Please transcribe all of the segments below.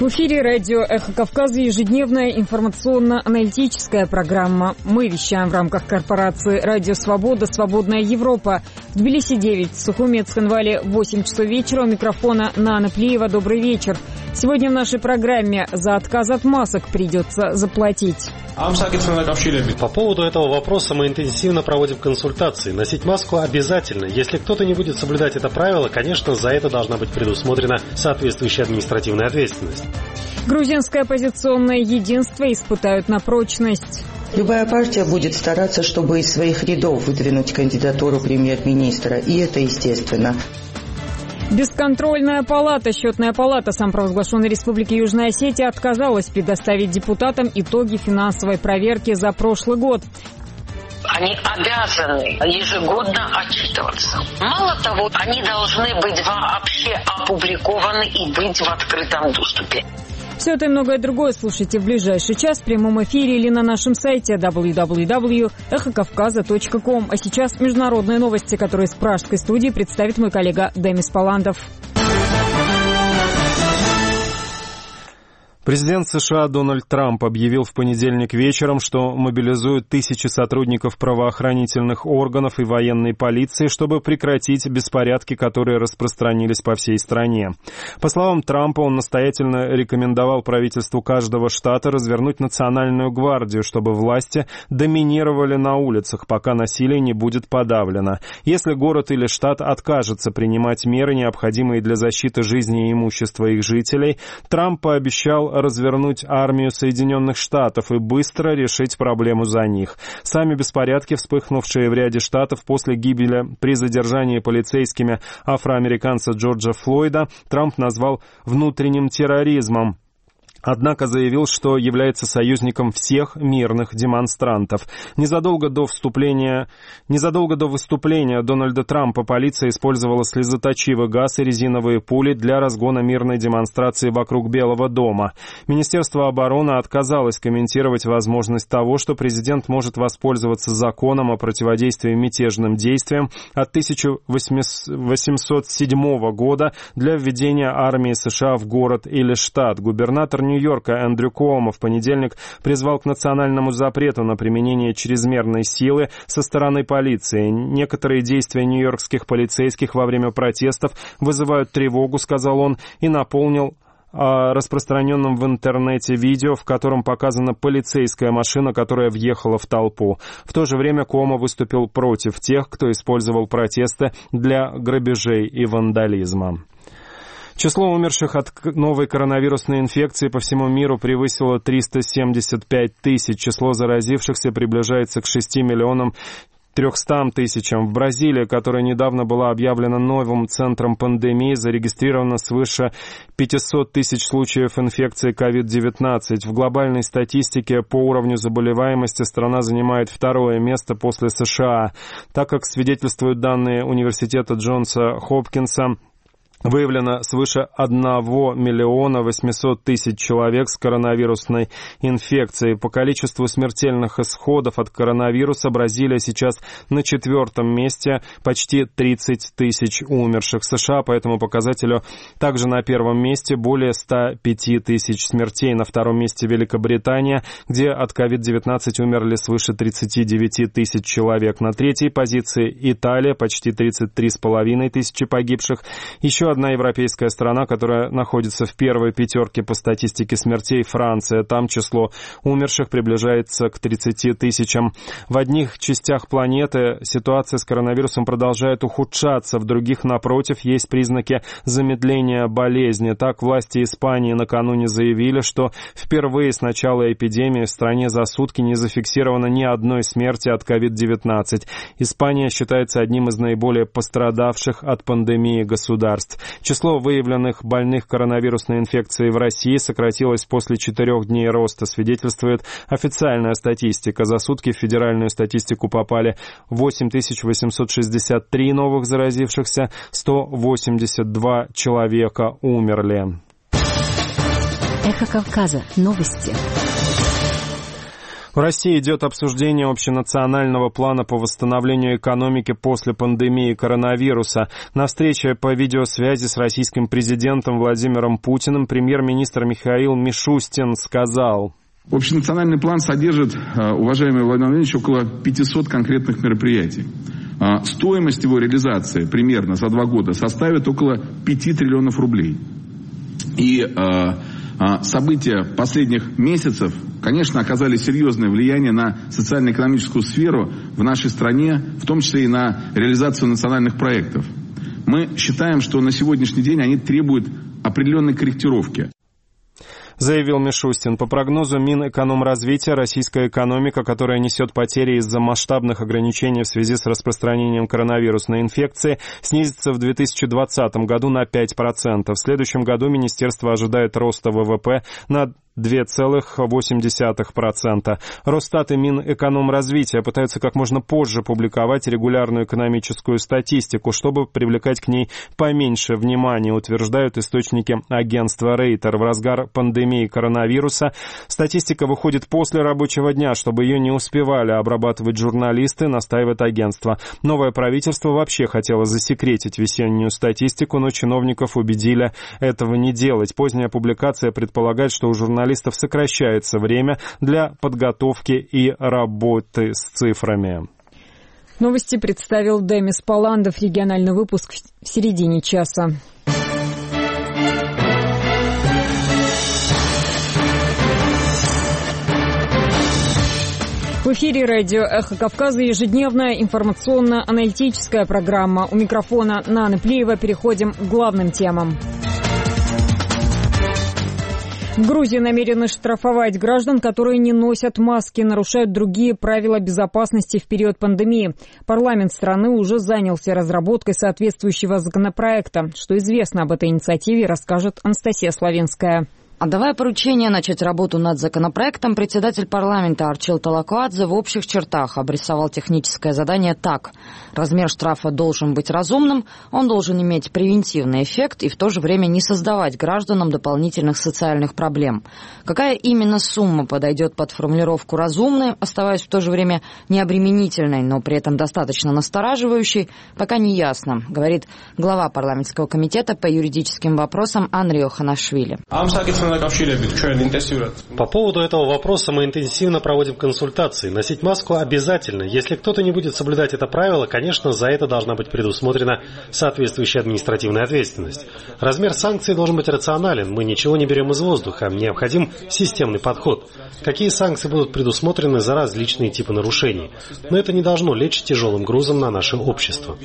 В эфире радио «Эхо Кавказа» ежедневная информационно-аналитическая программа. Мы вещаем в рамках корпорации «Радио Свобода», «Свободная Европа». В Тбилиси 9, в Сухуми, Цхинвале 8 часов вечера. У микрофона Нана Плиева. Добрый вечер. Сегодня в нашей программе за отказ от масок придется заплатить. По поводу этого вопроса мы интенсивно проводим консультации. Носить маску обязательно. Если кто-то не будет соблюдать это правило, конечно, за это должна быть предусмотрена соответствующая административная ответственность. Грузинское оппозиционное единство испытают на прочность. Любая партия будет стараться, чтобы из своих рядов выдвинуть кандидатуру премьер-министра, и это естественно. Бесконтрольная палата, счетная палата самопровозглашенной Республики Южная Осетия отказалась предоставить депутатам итоги финансовой проверки за прошлый год. Они обязаны ежегодно отчитываться. Мало того, они должны быть вообще опубликованы и быть в открытом доступе. Все это и многое другое слушайте в ближайший час в прямом эфире или на нашем сайте www.эхокавказа.ком. А сейчас международные новости, которые из пражской студии представит мой коллега Демис Паландов. Президент США Дональд Трамп объявил в понедельник вечером, что мобилизует тысячи сотрудников правоохранительных органов и военной полиции, чтобы прекратить беспорядки, которые распространились по всей стране. По словам Трампа, он настоятельно рекомендовал правительству каждого штата развернуть национальную гвардию, чтобы власти доминировали на улицах, пока насилие не будет подавлено. Если город или штат откажется принимать меры, необходимые для защиты жизни и имущества их жителей, Трамп пообещал развернуть армию Соединенных Штатов и быстро решить проблему за них. Сами беспорядки, вспыхнувшие в ряде штатов после гибели при задержании полицейскими афроамериканца Джорджа Флойда, Трамп назвал внутренним терроризмом. Однако заявил, что является союзником всех мирных демонстрантов. Незадолго до выступления Дональда Трампа полиция использовала слезоточивый газ и резиновые пули для разгона мирной демонстрации вокруг Белого дома. Министерство обороны отказалось комментировать возможность того, что президент может воспользоваться законом о противодействии мятежным действиям от 1807 года для введения армии США в город или штат. Губернатор Нью-Йорка Эндрю Куомо в понедельник призвал к национальному запрету на применение чрезмерной силы со стороны полиции. Некоторые действия нью-йоркских полицейских во время протестов вызывают тревогу, сказал он, и наполнил распространенным в интернете видео, в котором показана полицейская машина, которая въехала в толпу. В то же время Куомо выступил против тех, кто использовал протесты для грабежей и вандализма. Число умерших от новой коронавирусной инфекции по всему миру превысило 375 тысяч. Число заразившихся приближается к 6 миллионам 300 тысячам. В Бразилии, которая недавно была объявлена новым центром пандемии, зарегистрировано свыше 500 тысяч случаев инфекции COVID-19. В глобальной статистике по уровню заболеваемости страна занимает второе место после США. Так как свидетельствуют данные университета Джонса Хопкинса, выявлено свыше 1 миллиона 800 тысяч человек с коронавирусной инфекцией. По количеству смертельных исходов от коронавируса Бразилия сейчас на 4-м месте, почти 30 тысяч умерших. США по этому показателю также на 1-м месте, более 105 тысяч смертей. На 2-м месте Великобритания, где от COVID-19 умерли свыше 39 тысяч человек. На 3-й позиции Италия, почти 33,5 тысячи погибших. Еще одна европейская страна, которая находится в первой пятерке по статистике смертей, Франция. Там число умерших приближается к 30 тысячам. В одних частях планеты ситуация с коронавирусом продолжает ухудшаться, в других, напротив, есть признаки замедления болезни. Так, власти Испании накануне заявили, что впервые с начала эпидемии в стране за сутки не зафиксировано ни одной смерти от COVID-19. Испания считается одним из наиболее пострадавших от пандемии государств. Число выявленных больных коронавирусной инфекцией в России сократилось после 4 дней роста, свидетельствует официальная статистика. За сутки в федеральную статистику попали 8863 новых заразившихся, 182 человека умерли. Эхо Кавказа. Новости. В России идет обсуждение общенационального плана по восстановлению экономики после пандемии коронавируса. На встрече по видеосвязи с российским президентом Владимиром Путиным премьер-министр Михаил Мишустин сказал: общенациональный план содержит, уважаемый Владимир Владимирович, около 500 конкретных мероприятий. Стоимость его реализации примерно за 2 года составит около 5 триллионов рублей. И события последних месяцев, конечно, оказали серьезное влияние на социально-экономическую сферу в нашей стране, в том числе и на реализацию национальных проектов. Мы считаем, что на сегодняшний день они требуют определенной корректировки. Заявил Мишустин. По прогнозу Минэкономразвития, российская экономика, которая несет потери из-за масштабных ограничений в связи с распространением коронавирусной инфекции, снизится в 2020 году на 5%. В следующем году министерство ожидает роста ВВП на 2,8%. Росстат и Минэкономразвития пытаются как можно позже публиковать регулярную экономическую статистику, чтобы привлекать к ней поменьше внимания, утверждают источники агентства Рейтер. В разгар пандемии коронавируса статистика выходит после рабочего дня, чтобы ее не успевали обрабатывать журналисты, настаивает агентство. Новое правительство вообще хотело засекретить весеннюю статистику, но чиновников убедили этого не делать. Поздняя публикация предполагает, что у журналистов сокращается время для подготовки и работы с цифрами. Новости представил Демис Паландов. Региональный выпуск в середине часа. В эфире радио «Эхо Кавказа» ежедневная информационно-аналитическая программа. У микрофона Нана Плеева. Переходим к главным темам. В Грузии намерены штрафовать граждан, которые не носят маски, нарушают другие правила безопасности в период пандемии. Парламент страны уже занялся разработкой соответствующего законопроекта. Что известно об этой инициативе, расскажет Анастасия Славенская. Отдавая поручение начать работу над законопроектом, председатель парламента Арчил Талакуадзе в общих чертах обрисовал техническое задание так. Размер штрафа должен быть разумным, он должен иметь превентивный эффект и в то же время не создавать гражданам дополнительных социальных проблем. Какая именно сумма подойдет под формулировку «разумной», оставаясь в то же время необременительной, но при этом достаточно настораживающей, пока не ясно, говорит глава парламентского комитета по юридическим вопросам Анрио Ханашвили. По поводу этого вопроса мы интенсивно проводим консультации. Носить маску обязательно. Если кто-то не будет соблюдать это правило, конечно, за это должна быть предусмотрена соответствующая административная ответственность. Размер санкций должен быть рационален. Мы ничего не берем из воздуха. Необходим системный подход. Какие санкции будут предусмотрены за различные типы нарушений? Но это не должно лечь тяжелым грузом на наше общество.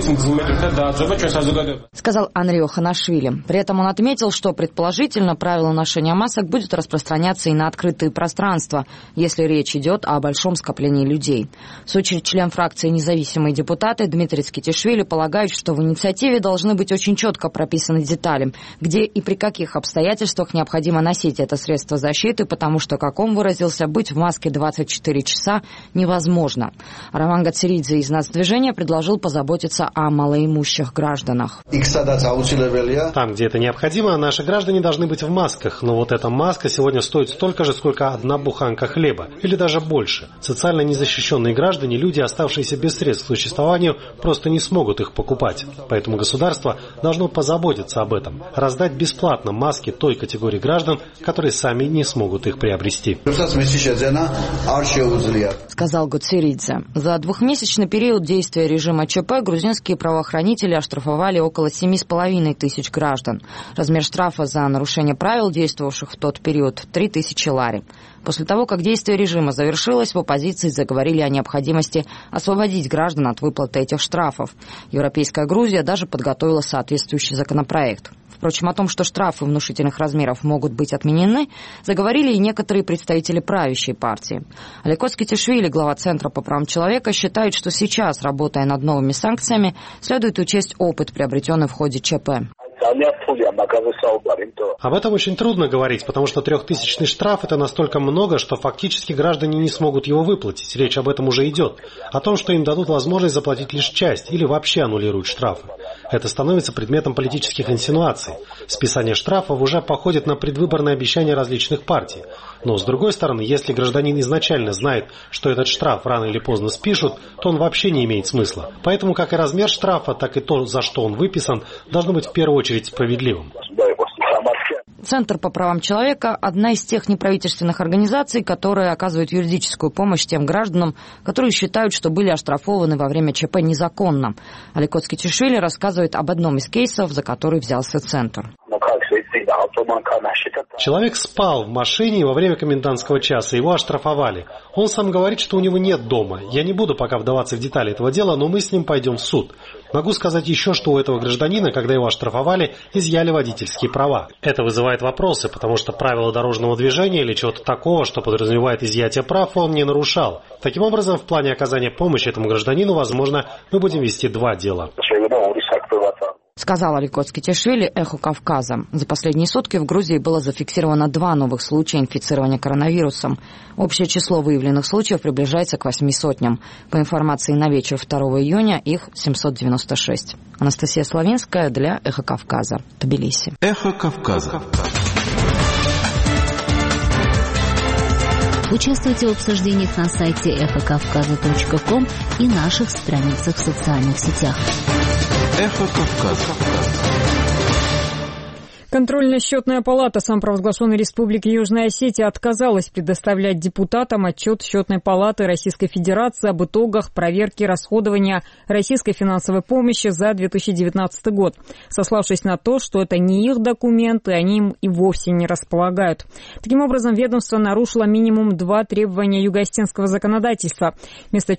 Сказал Анрио Ханашвили. При этом он отметил, что предположительно правила ношения масок будет распространяться и на открытые пространства, если речь идет о большом скоплении людей. В свою очередь, член фракции «Независимые депутаты» Дмитрий Скитишвили полагает, что в инициативе должны быть очень четко прописаны детали, где и при каких обстоятельствах необходимо носить это средство защиты, потому что, как он выразился, быть в маске 24 часа невозможно. Роман Гацеридзе из «Нацдвижения» предложил позаботиться о малоимущих гражданах. Там, где это необходимо, наши граждане должны быть в масках, но вот эта маска сегодня стоит столько же, сколько одна буханка хлеба, или даже больше. Социально незащищенные граждане, люди, оставшиеся без средств к существованию, просто не смогут их покупать. Поэтому государство должно позаботиться об этом, раздать бесплатно маски той категории граждан, которые сами не смогут их приобрести. Сказал Гацеридзе. За двухмесячный период действия режима ЧП грузинские правоохранители оштрафовали около 7,5 тысяч граждан. Размер штрафа за нарушение правил, действовавших в тот период, 3000 лари. После того, как действие режима завершилось, в оппозиции заговорили о необходимости освободить граждан от выплаты этих штрафов. Европейская Грузия даже подготовила соответствующий законопроект. Впрочем, о том, что штрафы внушительных размеров могут быть отменены, заговорили и некоторые представители правящей партии. Алеко Скитишвили, глава Центра по правам человека, считает, что сейчас, работая над новыми санкциями, следует учесть опыт, приобретенный в ходе ЧП. Об этом очень трудно говорить, потому что 3000-й штраф – это настолько много, что фактически граждане не смогут его выплатить. Речь об этом уже идет. О том, что им дадут возможность заплатить лишь часть или вообще аннулируют штрафы. Это становится предметом политических инсинуаций. Списание штрафов уже походит на предвыборные обещания различных партий. Но, с другой стороны, если гражданин изначально знает, что этот штраф рано или поздно спишут, то он вообще не имеет смысла. Поэтому как и размер штрафа, так и то, за что он выписан, должно быть в первую очередь справедливым. Центр по правам человека – одна из тех неправительственных организаций, которые оказывают юридическую помощь тем гражданам, которые считают, что были оштрафованы во время ЧП незаконно. Аликот Скитишвили рассказывает об одном из кейсов, за который взялся Центр. Человек спал в машине, и во время комендантского часа его оштрафовали. Он сам говорит, что у него нет дома. Я не буду пока вдаваться в детали этого дела, но мы с ним пойдем в суд. Могу сказать еще, что у этого гражданина, когда его оштрафовали, изъяли водительские права. Это вызывает вопросы, потому что правила дорожного движения или чего-то такого, что подразумевает изъятие прав, он не нарушал. Таким образом, в плане оказания помощи этому гражданину, возможно, мы будем вести 2 дела. Сказал Аликот Скитишвили «Эхо Кавказа». За последние сутки в Грузии было зафиксировано 2 новых случая инфицирования коронавирусом. Общее число выявленных случаев приближается к 800. По информации на вечер 2 июня их 796. Анастасия Славинская для «Эхо Кавказа», Тбилиси. «Эхо Кавказа». Участвуйте в обсуждениях на сайте эхокавказа.ком и наших страницах в социальных сетях. Эхо Кавказа. Контрольно-счетная палата самопровозглашенной Республики Южная Осетия отказалась предоставлять депутатам отчет Счетной палаты Российской Федерации об итогах проверки расходования российской финансовой помощи за 2019 год, сославшись на то, что это не их документы, они им и вовсе не располагают. Таким образом, ведомство нарушило минимум 2 требования юго-осетинского законодательства. Вместо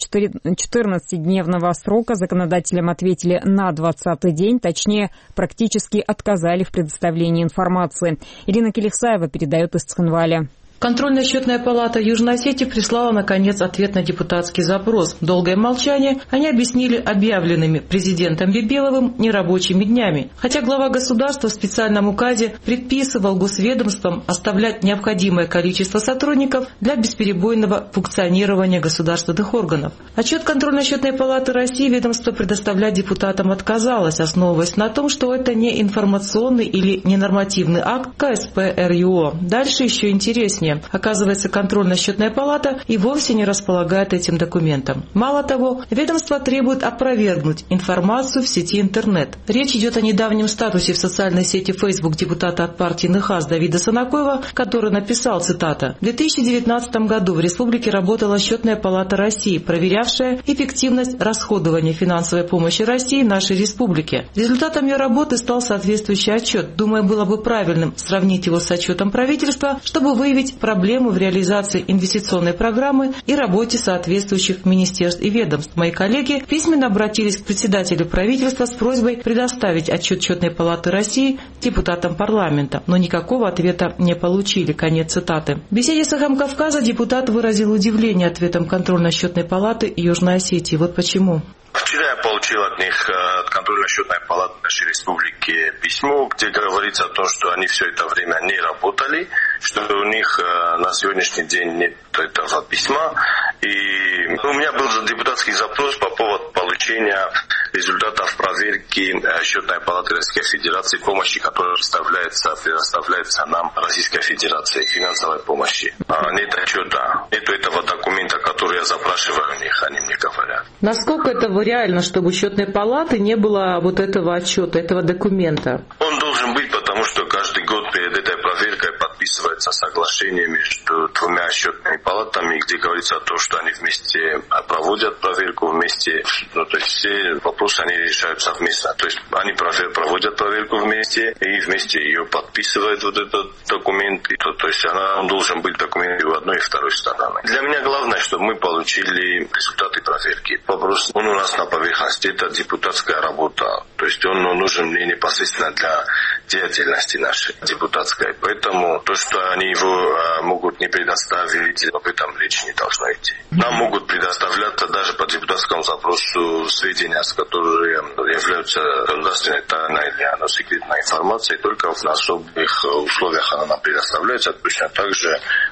14-дневного срока законодателям ответили на 20-й день, точнее, практически отказали в предоставлении информации. Ирина Келихсаева передает из Цхинваля. Контрольно-счетная палата Южной Осетии прислала, наконец, ответ на депутатский запрос. Долгое молчание они объяснили объявленными президентом Бибеловым нерабочими днями. Хотя глава государства в специальном указе предписывал госведомствам оставлять необходимое количество сотрудников для бесперебойного функционирования государственных органов. Отчет Контрольно-счетной палаты России ведомство предоставлять депутатам отказалось, основываясь на том, что это не информационный или ненормативный акт КСП РЮО. Дальше еще интереснее. Оказывается, контрольно-счетная палата и вовсе не располагает этим документом. Мало того, ведомство требует опровергнуть информацию в сети интернет. Речь идет о недавнем статусе в социальной сети Facebook депутата от партии НХАС Давида Санакоева, который написал, цитата, «В 2019 году в республике работала Счетная палата России, проверявшая эффективность расходования финансовой помощи России нашей республике. Результатом ее работы стал соответствующий отчет. Думаю, было бы правильным сравнить его с отчетом правительства, чтобы выявить проблемы в реализации инвестиционной программы и работе соответствующих министерств и ведомств. Мои коллеги письменно обратились к председателю правительства с просьбой предоставить отчет Счетной палаты России депутатам парламента, но никакого ответа не получили». Конец цитаты. В беседе с «Эхом Кавказа» депутат выразил удивление ответом контрольно-счетной палаты Южной Осетии. Вот почему. Вчера я получил от них, от контрольно-счетной палаты нашей республики, письмо, где говорится о том, что они все это время не работали, что у них на сегодняшний день нет этого письма. И у меня был депутатский запрос по поводу получения результатов проверки Счетной палаты Российской Федерации помощи, которая предоставляется нам Российской Федерации финансовой помощи. Нет отчета, нет этого документа, который я запрашиваю у них, они мне говорят. Насколько это реально, чтобы у Счетной палаты не было вот этого отчета, этого документа? Он должен быть, потому что каждый год перед этой проверкой подписывается соглашение между 2 счетными палатами, где говорится о том, что они вместе проводят проверку, вместе, то есть все вопросы они решают совместно. То есть они проводят проверку вместе и вместе ее подписывают вот этот документ. То есть он должен быть документ у одной и второй стороны. Для меня главное, чтобы мы получили результаты проверки. Вопрос, он у нас на поверхности, это депутатская работа. То есть он нужен мне непосредственно для деятельности нашей депутатской. Поэтому то, что они его могут не предоставить, об этом речь не должно идти. Нам могут предоставляться даже по депутатскому запросу сведения, которые являются государственной тайной или секретной информацией, только в особых условиях она нам предоставляется. Точно так же,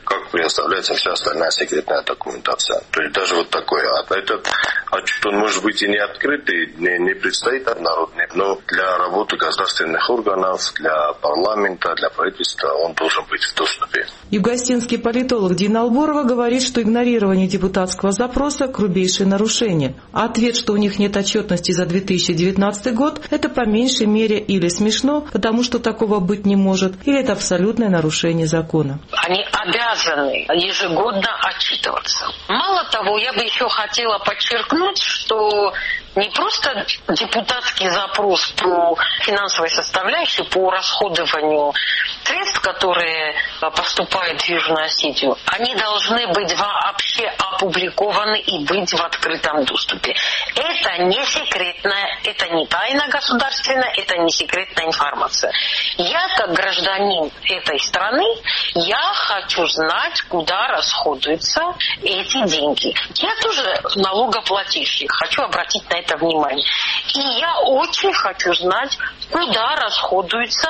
как предоставляется вся остальная секретная документация. То есть даже вот такое. Этот отчет, он может быть и не открытый, не предстоит народный, но для работы государственных органов, для парламента, для правительства он должен быть в доступе. Югостинский политолог Дина Алборова говорит, что игнорирование депутатского запроса – грубейшее нарушение. А ответ, что у них нет отчетности за 2019 год, это по меньшей мере или смешно, потому что такого быть не может, или это абсолютное нарушение закона. Они обязаны ежегодно отчитываться. Мало того, я бы еще хотела подчеркнуть, что не просто депутатский запрос по финансовой составляющей, по расходованию средств, которые поступают в Южную Осетию, они должны быть вообще опубликованы и быть в открытом доступе. Это не секретная, это не тайна государственная, это не секретная информация. Я, как гражданин этой страны, я хочу знать, куда расходуются эти деньги. Я тоже налогоплательщик, хочу обратить на это внимание. И я очень хочу знать, куда расходуются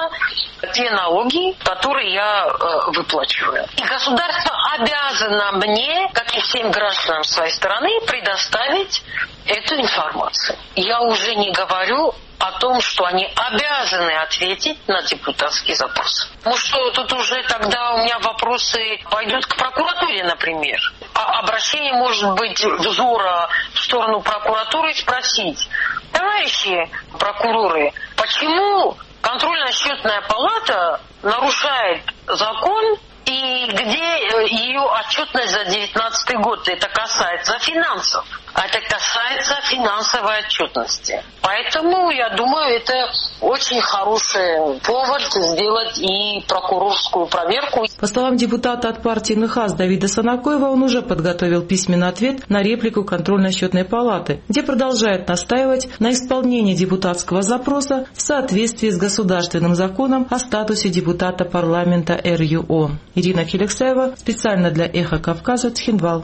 те налоги, которые я выплачиваю. И государство обязано мне, как и всем гражданам своей страны, предоставить эту информацию. Я уже не говорю о том, что они обязаны ответить на депутатский запрос. Ну что, тут уже тогда у меня вопросы пойдут к прокуратуре, например. А обращение может быть взора в сторону прокуратуры и спросить: товарищи прокуроры, почему контрольно-счетная палата нарушает закон, и где ее отчетность за 2019 год? Это касается финансов. Это касается финансовой отчетности. Поэтому, я думаю, это очень хороший повод сделать и прокурорскую проверку. По словам депутата от партии НХАС Давида Санакоева, он уже подготовил письменный ответ на реплику контрольно-счетной палаты, где продолжает настаивать на исполнении депутатского запроса в соответствии с государственным законом о статусе депутата парламента РЮО. Ирина Хелексаева, специально для «Эхо Кавказа», Цхинвал.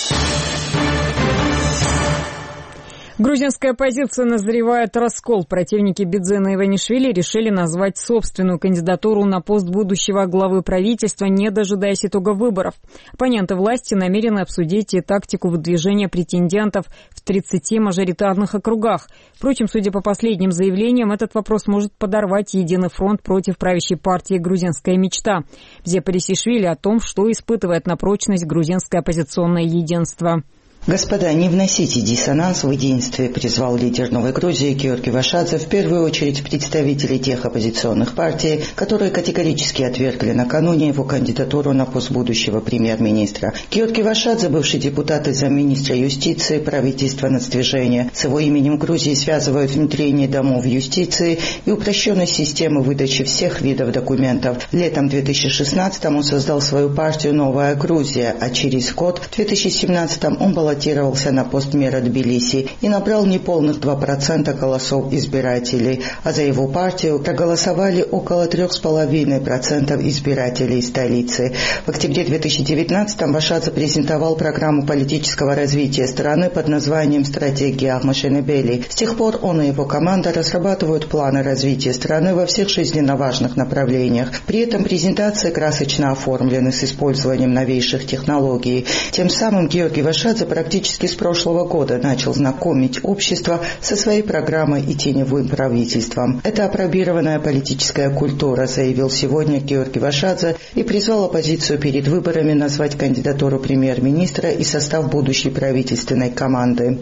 Грузинская оппозиция назревает раскол. Противники Бидзена Иванишвили решили назвать собственную кандидатуру на пост будущего главы правительства, не дожидаясь итога выборов. Оппоненты власти намерены обсудить и тактику выдвижения претендентов в 30 мажоритарных округах. Впрочем, судя по последним заявлениям, этот вопрос может подорвать единый фронт против правящей партии «Грузинская мечта». Бзепа Рисишвили о том, что испытывает на прочность грузинское оппозиционное единство. Господа, не вносите диссонанс в единстве, призвал лидер Новой Грузии Георгий Вашадзе, в первую очередь представителей тех оппозиционных партий, которые категорически отвергли накануне его кандидатуру на пост будущего премьер-министра. Георгий Вашадзе, бывший депутат и замминистра юстиции правительства нацдвижения. С его именем Грузии связывают внедрение домов юстиции и упрощенность системы выдачи всех видов документов. Летом 2016 он создал свою партию «Новая Грузия», а через год, в 2017 он баллотировался на пост мэра Тбилиси и набрал неполных 2% голосов избирателей, а за его партию проголосовали около 3,5% избирателей столицы. В октябре 2019 Вашадзе презентовал программу политического развития страны под названием «Стратегия Ахмашенебели». С тех пор он и его команда разрабатывают планы развития страны во всех жизненно важных направлениях. При этом презентации красочно оформлены с использованием новейших технологий. Тем самым Георгий Вашадзе практически с прошлого года начал знакомить общество со своей программой и теневым правительством. Это апробированная политическая культура, заявил сегодня Георгий Вашадзе и призвал оппозицию перед выборами назвать кандидатуру премьер-министра и состав будущей правительственной команды.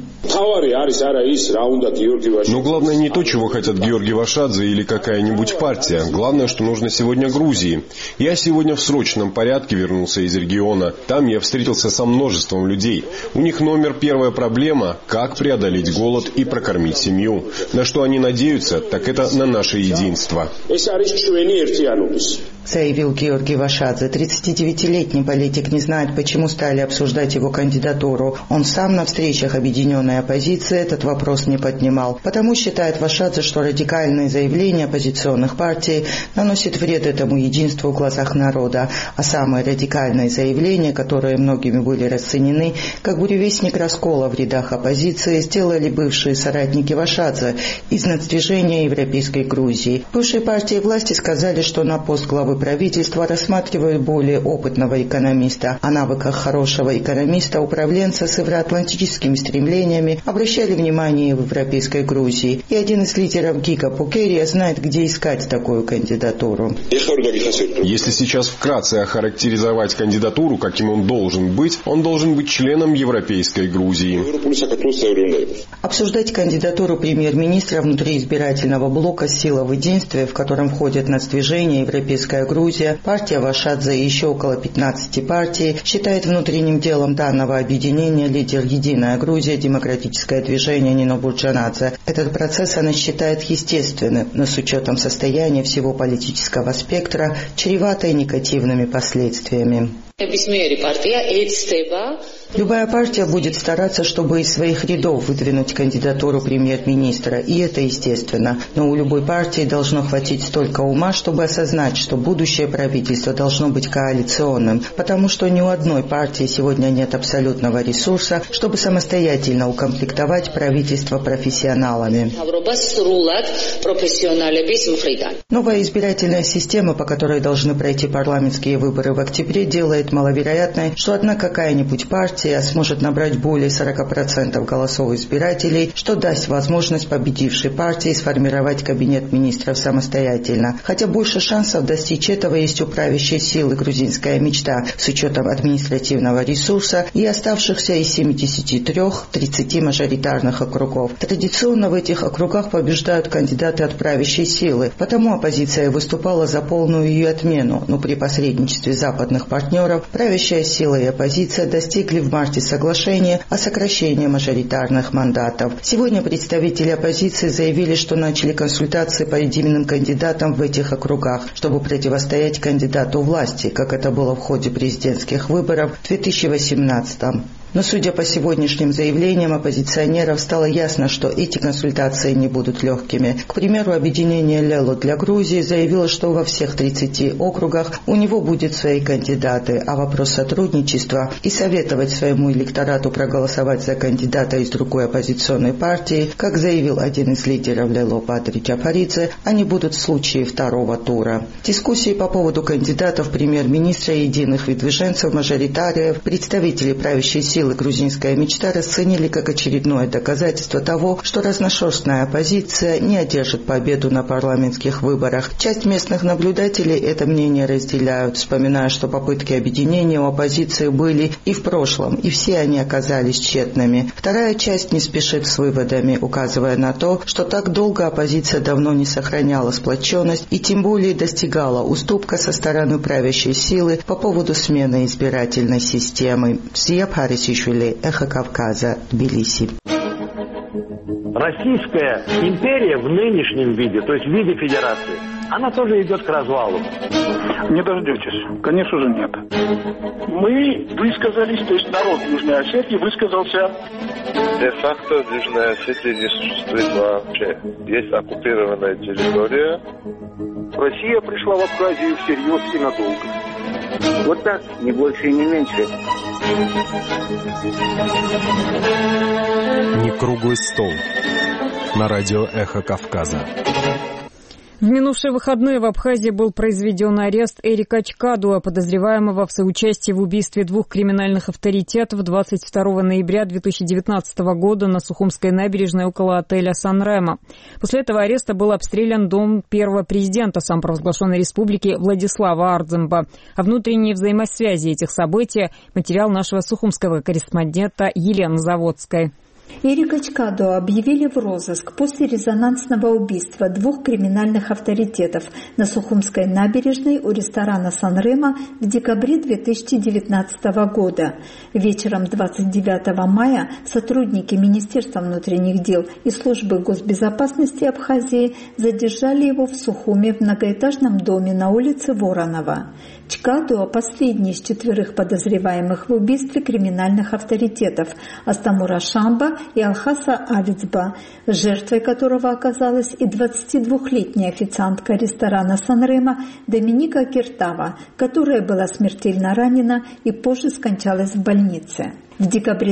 Но главное не то, чего хотят Георгий Вашадзе или какая-нибудь партия. Главное, что нужно сегодня Грузии. Я сегодня в срочном порядке вернулся из региона. Там я встретился со множеством людей. У них номер первая проблема – как преодолеть голод и прокормить семью. На что они надеются, так это на наше единство. Заявил Георгий Вашадзе. 39-летний политик не знает, почему стали обсуждать его кандидатуру. Он сам на встречах объединенной оппозиции этот вопрос не поднимал. Потому считает Вашадзе, что радикальные заявления оппозиционных партий наносят вред этому единству в глазах народа. А самые радикальные заявления, которые многими были расценены как буревестник предвестник раскола в рядах оппозиции сделали бывшие соратники Вашадзе из Нацдвижения Европейской Грузии. Бывшие партии власти сказали, что на пост главы правительства рассматривают более опытного экономиста. О навыках хорошего экономиста, управленца с евроатлантическими стремлениями обращали внимание в Европейской Грузии. И один из лидеров ГИКа Пукерия знает, где искать такую кандидатуру. Если сейчас вкратце охарактеризовать кандидатуру, каким он должен быть членом Европейской Грузии. Обсуждать кандидатуру премьер-министра внутри избирательного блока «Сила в единстве», в котором входят Нацдвижение, Европейская Грузия, партия Вашадзе и еще около 15 партий, считает внутренним делом данного объединения лидер «Единая Грузия», демократическое движение Нино Бурджанадзе. Этот процесс она считает естественным, но с учетом состояния всего политического спектра, чреватой негативными последствиями. Любая партия будет стараться, чтобы из своих рядов выдвинуть кандидатуру премьер-министра, и это естественно. Но у любой партии должно хватить столько ума, чтобы осознать, что будущее правительство должно быть коалиционным, потому что ни у одной партии сегодня нет абсолютного ресурса, чтобы самостоятельно укомплектовать правительство профессионалами. Новая избирательная система, по которой должны пройти парламентские выборы в октябре, делает маловероятной, что одна какая-нибудь партия сможет набрать более 40% голосов избирателей, что даст возможность победившей партии сформировать кабинет министров самостоятельно. Хотя больше шансов достичь этого есть у правящей силы «Грузинская мечта» с учетом административного ресурса и оставшихся из 73-30 мажоритарных округов. Традиционно в этих округах побеждают кандидаты от правящей силы, потому оппозиция выступала за полную ее отмену, но при посредничестве западных партнеров правящая сила и оппозиция достигли в марте соглашения о сокращении мажоритарных мандатов. Сегодня представители оппозиции заявили, что начали консультации по единым кандидатам в этих округах, чтобы противостоять кандидату власти, как это было в ходе президентских выборов в 2018 году. Но, судя по сегодняшним заявлениям оппозиционеров, стало ясно, что эти консультации не будут легкими. К примеру, объединение «Лело» для Грузии заявило, что во всех 30 округах у него будут свои кандидаты, а вопрос сотрудничества и советовать своему электорату проголосовать за кандидата из другой оппозиционной партии, как заявил один из лидеров «Лело» Патри Джафаридзе, они будут в случае второго тура. Дискуссии по поводу кандидатов премьер-министра и единых выдвиженцев мажоритариев представители правящей силы «Грузинская мечта» расценили как очередное доказательство того, что разношерстная оппозиция не одержит победу на парламентских выборах. Часть местных наблюдателей это мнение разделяют, вспоминая, что попытки объединения у оппозиции были и в прошлом, и все они оказались тщетными. Вторая часть не спешит с выводами, указывая на то, что так долго оппозиция давно не сохраняла сплоченность и тем более достигала уступка со стороны правящей силы по поводу смены избирательной системы. Эхо Кавказа, Тбилиси. Российская империя в нынешнем виде, то есть в виде федерации, она тоже идет к развалу. Не дождетесь. Конечно же нет. Мы высказались, то есть народ Южной Осетии высказался. Де-факто в Южной Осетии не существует вообще. Есть оккупированная территория. Россия пришла в Абхазию всерьез и надолго. Вот так, не больше и не меньше. Не круглый стол. На радио «Эхо Кавказа». В минувшие выходные в Абхазии был произведен арест Эрика Чкадуа, подозреваемого в соучастии в убийстве двух криминальных авторитетов 22 ноября 2019 года на Сухумской набережной около отеля «Сан-Ремо». После этого ареста был обстрелян дом первого президента самопровозглашенной республики Владислава Ардземба. О внутренней взаимосвязи этих событий материал нашего сухумского корреспондента Елены Заводской. Эрика Чкадуа объявили в розыск после резонансного убийства двух криминальных авторитетов на Сухумской набережной у ресторана «Сан-Ремо» в декабре 2019 года. Вечером 29 мая сотрудники Министерства внутренних дел и Службы госбезопасности Абхазии задержали его в Сухуме в многоэтажном доме на улице Воронова. Чкадуа – последний из 4 подозреваемых в убийстве криминальных авторитетов Астамура Шамба и Алхаса Авицба, жертвой которого оказалась и 22-летняя официантка ресторана Санрема Доминика Киртава, которая была смертельно ранена и позже скончалась в больнице. В декабре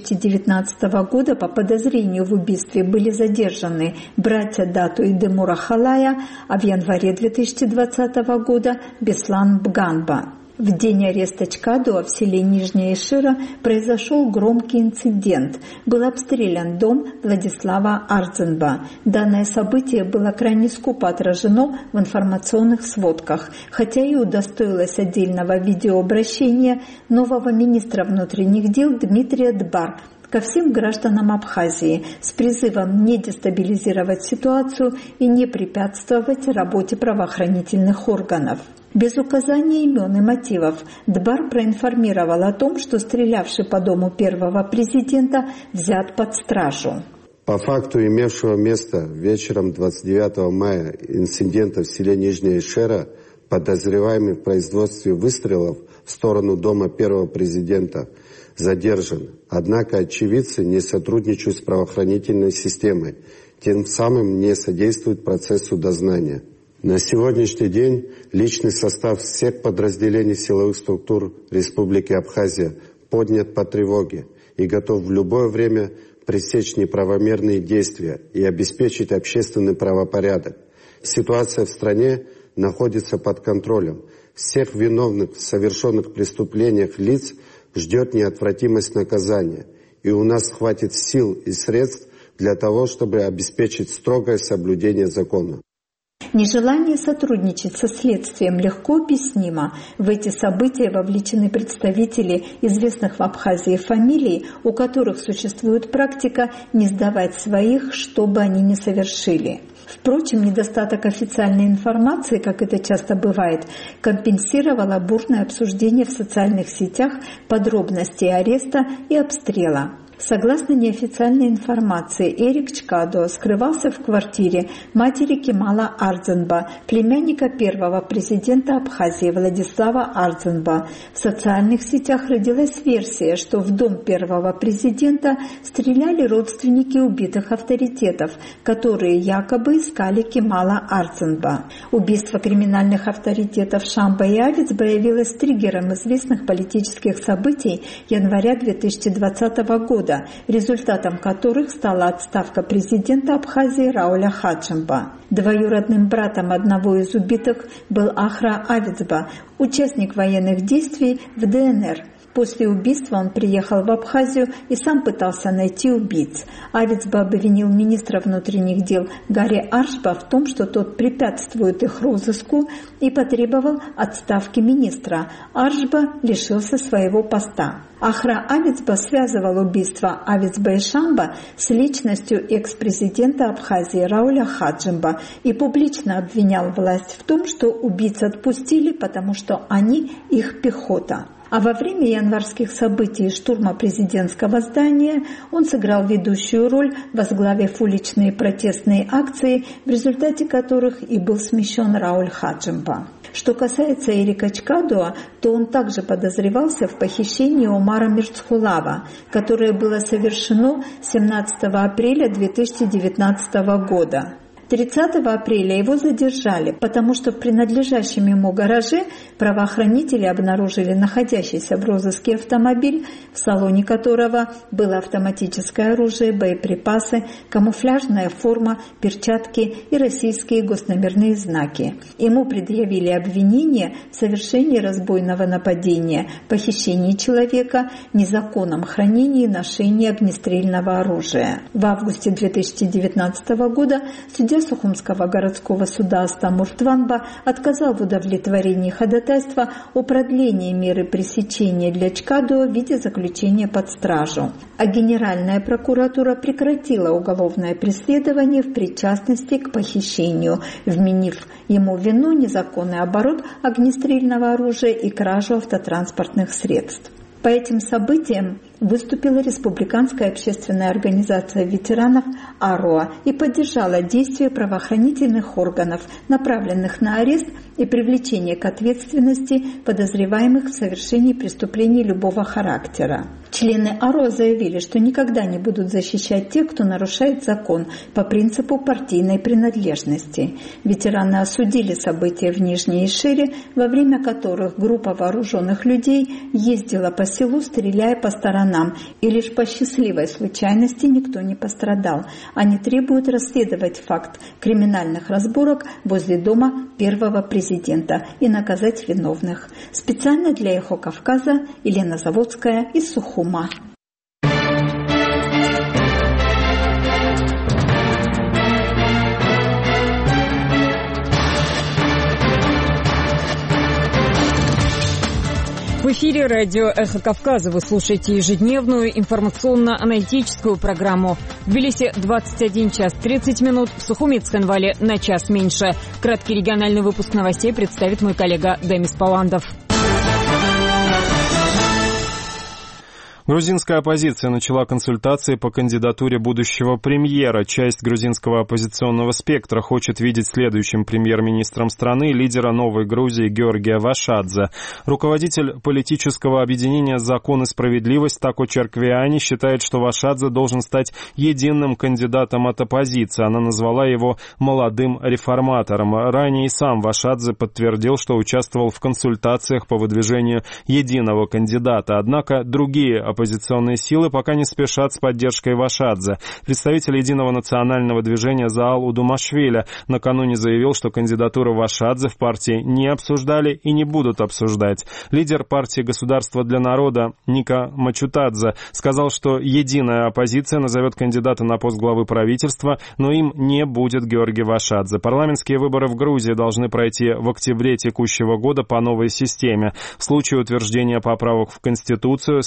2019 года по подозрению в убийстве были задержаны братья Дату и Демура Халая, а в январе 2020 года Беслан Бганба. В день ареста Чкадуа в селе Нижняя Ишира произошел громкий инцидент. Был обстрелян дом Владислава Арзенба. Данное событие было крайне скупо отражено в информационных сводках, хотя и удостоилось отдельного видеообращения нового министра внутренних дел Дмитрия Дбар ко всем гражданам Абхазии с призывом не дестабилизировать ситуацию и не препятствовать работе правоохранительных органов. Без указания имен и мотивов Дбар проинформировал о том, что стрелявший по дому первого президента взят под стражу. По факту имевшего место вечером 29 мая инцидента в селе Нижняя Ишера, подозреваемый в производстве выстрелов в сторону дома первого президента задержан. Однако очевидцы не сотрудничают с правоохранительной системой, тем самым не содействуют процессу дознания. На сегодняшний день личный состав всех подразделений силовых структур Республики Абхазия поднят по тревоге и готов в любое время пресечь неправомерные действия и обеспечить общественный правопорядок. Ситуация в стране находится под контролем. Всех виновных в совершенных преступлениях лиц ждет неотвратимость наказания, и у нас хватит сил и средств для того, чтобы обеспечить строгое соблюдение закона. Нежелание сотрудничать со следствием легко объяснимо. В эти события вовлечены представители известных в Абхазии фамилий, у которых существует практика не сдавать своих, что бы они ни совершили. Впрочем, недостаток официальной информации, как это часто бывает, компенсировало бурное обсуждение в социальных сетях подробностей ареста и обстрела. Согласно неофициальной информации, Эрик Чкадуа скрывался в квартире матери Кемала Арзенба, племянника первого президента Абхазии Владислава Арзенба. В социальных сетях родилась версия, что в дом первого президента стреляли родственники убитых авторитетов, которые якобы искали Кемала Арзенба. Убийство криминальных авторитетов Шамба и Авицба явилось триггером известных политических событий января 2020 года, результатом которых стала отставка президента Абхазии Рауля Хаджимба. Двоюродным братом одного из убитых был Ахра Авицба, участник военных действий в ДНР. После убийства он приехал в Абхазию и сам пытался найти убийц. Авицба обвинил министра внутренних дел Гарри Аршба в том, что тот препятствует их розыску, и потребовал отставки министра. Аршба лишился своего поста. Ахра Авицба связывал убийство Авицба и Шамба с личностью экс-президента Абхазии Рауля Хаджимба и публично обвинял власть в том, что убийц отпустили, потому что они их пехота. А во время январских событий и штурма президентского здания он сыграл ведущую роль, возглавив уличные протестные акции, в результате которых и был смещен Рауль Хаджимба. Что касается Эрика Чкадуа, то он также подозревался в похищении Омара Мирцхулава, которое было совершено 17 апреля 2019 года. 30 апреля его задержали, потому что в принадлежащем ему гараже правоохранители обнаружили находящийся в розыске автомобиль, в салоне которого было автоматическое оружие, боеприпасы, камуфляжная форма, перчатки и российские госномерные знаки. Ему предъявили обвинение в совершении разбойного нападения, похищении человека, незаконном хранении и ношении огнестрельного оружия. В августе 2019 года судья Сухумского городского суда Астамур Тванба отказал в удовлетворении ходатайства о продлении меры пресечения для Чкадуа в виде заключения под стражу. А Генеральная прокуратура прекратила уголовное преследование в причастности к похищению, вменив ему в вину незаконный оборот огнестрельного оружия и кражу автотранспортных средств. По этим событиям выступила республиканская общественная организация ветеранов АРОА и поддержала действия правоохранительных органов, направленных на арест и привлечение к ответственности подозреваемых в совершении преступлений любого характера. Члены АРОА заявили, что никогда не будут защищать тех, кто нарушает закон по принципу партийной принадлежности. Ветераны осудили события в Нижней Ишире, во время которых группа вооруженных людей ездила по селу, стреляя по сторонам, и лишь по счастливой случайности никто не пострадал. Они требуют расследовать факт криминальных разборок возле дома первого президента и наказать виновных. Специально для «Эхо Кавказа» Елена Заводская из Сухума. В эфире радио «Эхо Кавказа». Вы слушаете ежедневную информационно-аналитическую программу. В Тбилиси 21 час 30 минут, в Сухуме и Цхинвале на час меньше. Краткий региональный выпуск новостей представит мой коллега Демис Паландов. Грузинская оппозиция начала консультации по кандидатуре будущего премьера. Часть грузинского оппозиционного спектра хочет видеть следующим премьер-министром страны лидера Новой Грузии Георгия Вашадзе. Руководитель политического объединения «Закон и справедливость» Тако Черквиани считает, что Вашадзе должен стать единым кандидатом от оппозиции. Она назвала его молодым реформатором. Ранее и сам Вашадзе подтвердил, что участвовал в консультациях по выдвижению единого кандидата. Однако другие оппозиционные силы пока не спешат с поддержкой Вашадзе. Представитель Единого национального движения Заал Удумашвили накануне заявил, что кандидатуру Вашадзе в партии не обсуждали и не будут обсуждать. Лидер партии «Государство для народа» Ника Мачутадзе сказал, что единая оппозиция назовет кандидата на пост главы правительства, но им не будет Георгий Вашадзе. Парламентские выборы в Грузии должны пройти в октябре текущего года по новой системе. В случае утверждения поправок в Конституцию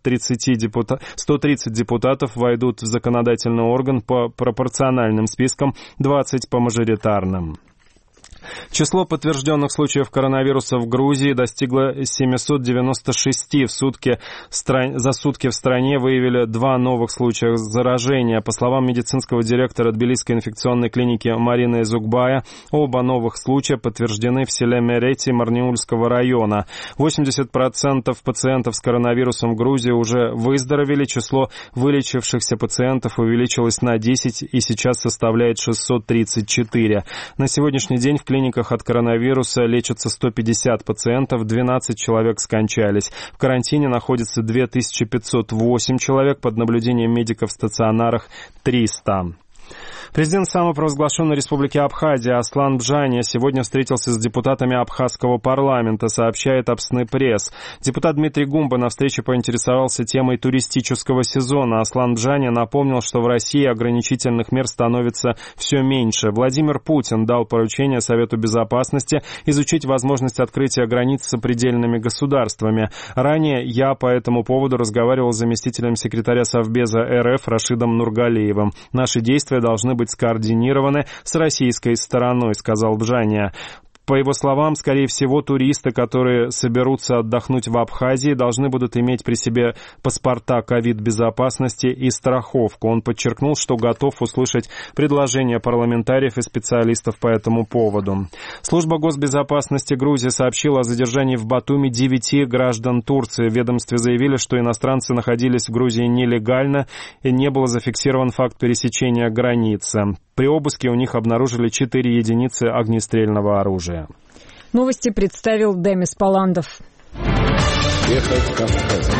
130 депутатов войдут в законодательный орган по пропорциональным спискам, 20 по мажоритарным. Число подтвержденных случаев коронавируса в Грузии достигло 796. За сутки в стране выявили 2 новых случая заражения. По словам медицинского директора Тбилисской инфекционной клиники Марины Зугбая, оба новых случая подтверждены в селе Мерети Марниульского района. 80% пациентов с коронавирусом в Грузии уже выздоровели. Число вылечившихся пациентов увеличилось на 10 и сейчас составляет 634. На сегодняшний день в клиниках от коронавируса лечатся 150 пациентов, 12 человек скончались. В карантине находится 2508 человек, под наблюдением медиков в стационарах 300. Президент самопровозглашенной республики Абхазия Аслан Бжания сегодня встретился с депутатами абхазского парламента, сообщает Апсны пресс. Депутат Дмитрий Гумба на встрече поинтересовался темой туристического сезона. Аслан Бжания напомнил, что в России ограничительных мер становится все меньше. Владимир Путин дал поручение Совету Безопасности изучить возможность открытия границ с сопредельными государствами. Ранее я по этому поводу разговаривал с заместителем секретаря Совбеза РФ Рашидом Нургалиевым. Наши действия должны быть скоординированы с российской стороной, сказал Бжания. По его словам, скорее всего, туристы, которые соберутся отдохнуть в Абхазии, должны будут иметь при себе паспорта ковид-безопасности и страховку. Он подчеркнул, что готов услышать предложения парламентариев и специалистов по этому поводу. Служба госбезопасности Грузии сообщила о задержании в Батуми 9 граждан Турции. В ведомстве заявили, что иностранцы находились в Грузии нелегально и не был зафиксирован факт пересечения границы. При обыске у них обнаружили 4 единицы огнестрельного оружия. Новости представил Демис Паландов. Эхо Кавказа.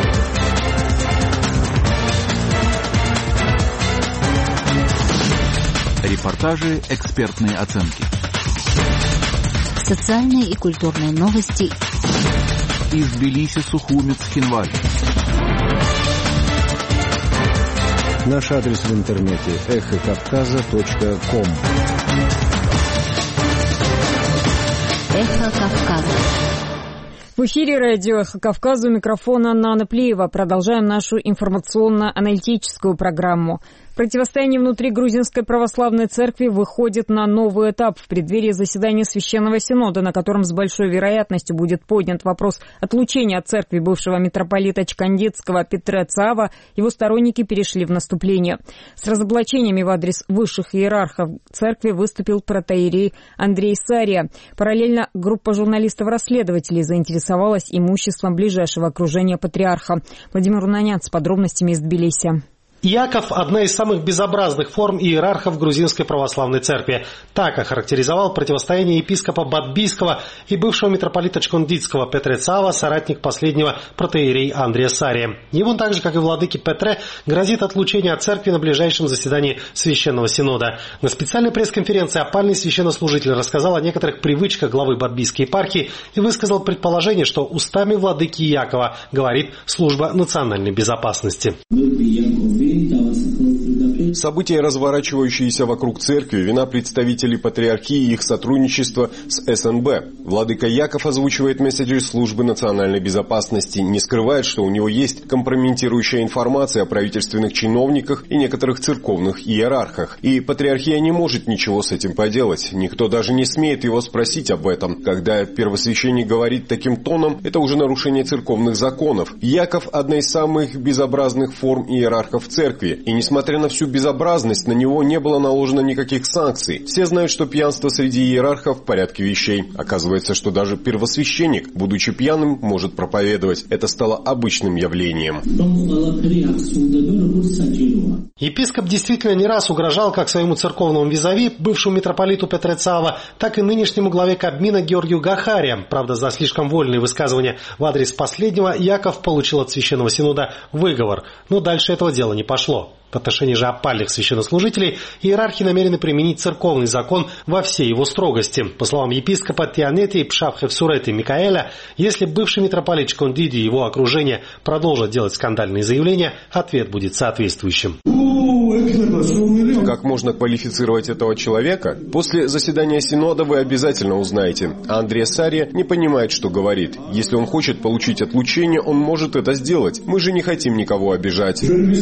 Репортажи, экспертные оценки. Социальные и культурные новости. Из Тбилиси, Сухуми, Цхинвали. Наш адрес в интернете эхокавказа.ком. Эхо Кавказа. В эфире радио «Эхо Кавказа», у микрофона Нана Плиева. Продолжаем нашу информационно-аналитическую программу. Противостояние внутри Грузинской православной церкви выходит на новый этап в преддверии заседания Священного Синода, на котором с большой вероятностью будет поднят вопрос отлучения от церкви бывшего митрополита Чкандицкого Петре Цаава. Его сторонники перешли в наступление. С разоблачениями в адрес высших иерархов церкви выступил протоиерей Андрей Сария. Параллельно группа журналистов-расследователей заинтересовалась имуществом ближайшего окружения патриарха. Владимир Унанян с подробностями из Тбилиси. Яков – одна из самых безобразных форм иерархов Грузинской православной церкви. Так охарактеризовал противостояние епископа Бадбийского и бывшего митрополита Чкандицкого Петре Цаава, соратник последнего протоиерей Андрея Сария. Ему, так же как и владыке Петре, грозит отлучение от церкви на ближайшем заседании Священного Синода. На специальной пресс-конференции опальный священнослужитель рассказал о некоторых привычках главы Бадбийской епархии и высказал предположение, что устами владыки Якова говорит служба национальной безопасности. События, разворачивающиеся вокруг церкви, вина представителей патриархии и их сотрудничество с СНБ. Владыка Яков озвучивает месседжи службы национальной безопасности, не скрывает, что у него есть компрометирующая информация о правительственных чиновниках и некоторых церковных иерархах. И патриархия не может ничего с этим поделать. Никто даже не смеет его спросить об этом. Когда первосвященник говорит таким тоном, это уже нарушение церковных законов. Яков – одна из самых безобразных форм иерархов церкви. И несмотря на всю безобразность, на него не было наложено никаких санкций. Все знают, что пьянство среди иерархов в порядке вещей. Оказывается, что даже первосвященник, будучи пьяным, может проповедовать. Это стало обычным явлением. Епископ действительно не раз угрожал как своему церковному визави, бывшему митрополиту Петре Цаава, так и нынешнему главе Кабмина Георгию Гахария. Правда, за слишком вольные высказывания в адрес последнего Яков получил от Священного Синода выговор. Но дальше этого дела не пошло. В отношении же опальных священнослужителей иерархи намерены применить церковный закон во всей его строгости. По словам епископа Тианети и Пшавхевсуреты Микаэля, если бывший митрополит Чкандиди и его окружение продолжат делать скандальные заявления, ответ будет соответствующим. Как можно квалифицировать этого человека? После заседания Синода вы обязательно узнаете. А Андрей Сария не понимает, что говорит. Если он хочет получить отлучение, он может это сделать. Мы же не хотим никого обижать.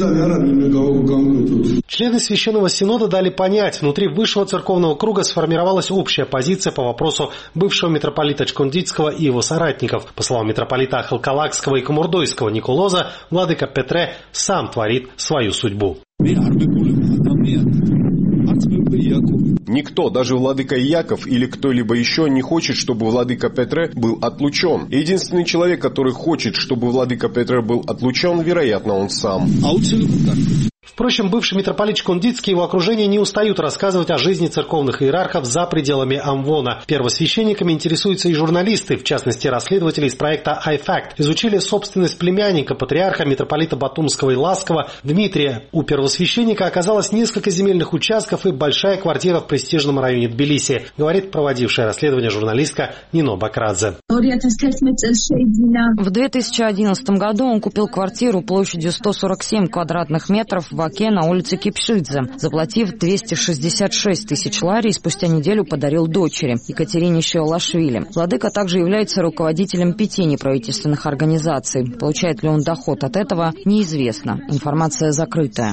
Члены Священного Синода дали понять, внутри высшего церковного круга сформировалась общая позиция по вопросу бывшего митрополита Чкандицкого и его соратников. По словам митрополита Халкалакского и Комурдойского Николоза, владыка Петре сам творит свою судьбу. Никто, даже владыка Яков или кто-либо еще, не хочет, чтобы владыка Петре был отлучен. Единственный человек, который хочет, чтобы владыка Петре был отлучен, вероятно, он сам. Впрочем, бывший митрополит Чкандицкий и его окружение не устают рассказывать о жизни церковных иерархов за пределами Амвона. Первосвященниками интересуются и журналисты, в частности, расследователи из проекта iFact. Изучили собственность племянника патриарха митрополита Батумского и Ласского Дмитрия. У первосвященника оказалось несколько земельных участков и большая квартира в престижном районе Тбилиси, говорит проводившая расследование журналистка Нино Бакрадзе. В 2011 году он купил квартиру площадью 147 квадратных метров в Оке на улице Кипшидзе, заплатив 266 тысяч лари, и спустя неделю подарил дочери Екатерине Шиолашвили. Владыка также является руководителем 5 неправительственных организаций. Получает ли он доход от этого, неизвестно. Информация закрытая.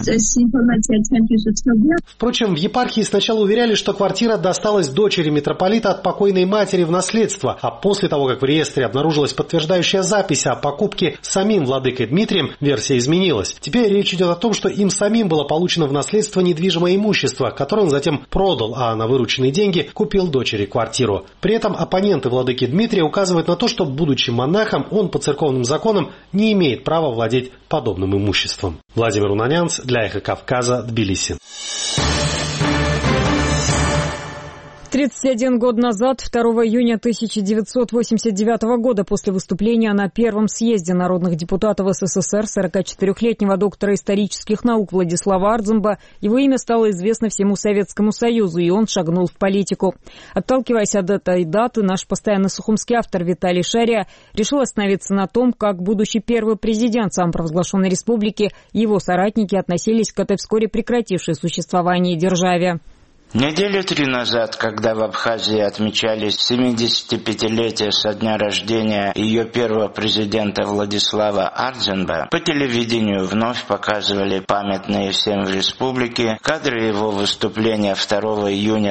Впрочем, в епархии сначала уверяли, что квартира досталась дочери митрополита от покойной матери в наследство, а после того, как в реестре обнаружилась подтверждающая запись о покупке самим владыкой Дмитрием, версия изменилась. Теперь речь идет о том, что им самим было получено в наследство недвижимое имущество, которое он затем продал, а на вырученные деньги купил дочери квартиру. При этом оппоненты владыки Дмитрия указывают на то, что, будучи монахом, он по церковным законам не имеет права владеть подобным имуществом. Владимир Унанянц для Эхо Кавказа, Тбилиси. 31 год назад, 2 июня 1989 года, после выступления на первом съезде народных депутатов СССР 44-летнего доктора исторических наук Владислава Ардзумба, его имя стало известно всему Советскому Союзу, и он шагнул в политику. Отталкиваясь от этой даты, наш постоянный сухумский автор Виталий Шария решил остановиться на том, как будущий первый президент самопровозглашенной республики и его соратники относились к этой вскоре прекратившей существование державе. Недели 3 назад, когда в Абхазии отмечались 75-летие со дня рождения ее первого президента Владислава Ардзинба, по телевидению вновь показывали памятные всем в республике кадры его выступления 2 июня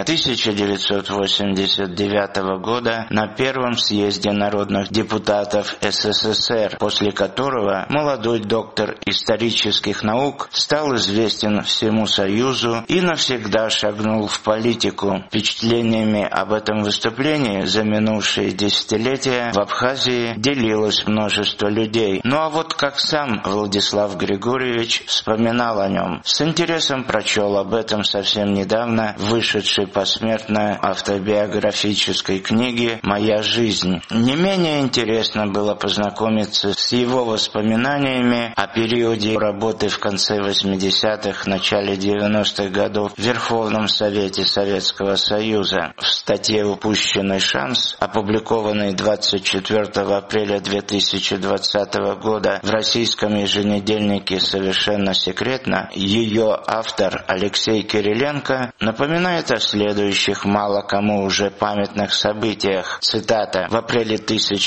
1989 года на первом съезде народных депутатов СССР, после которого молодой доктор исторических наук стал известен всему Союзу и навсегда шагнул в политику. Впечатлениями об этом выступлении за минувшие десятилетия в Абхазии делилось множество людей. Ну а вот как сам Владислав Григорьевич вспоминал о нем. С интересом прочел об этом совсем недавно вышедшей посмертно автобиографической книге «Моя жизнь». Не менее интересно было познакомиться с его воспоминаниями о периоде работы в конце 80-х, начале 90-х годов в Верховном Совете Советского Союза. В статье «Упущенный шанс», опубликованной 24 апреля 2020 года в российском еженедельнике «Совершенно секретно», ее автор Алексей Кириленко напоминает о следующих мало кому уже памятных событиях. Цитата. «В апреле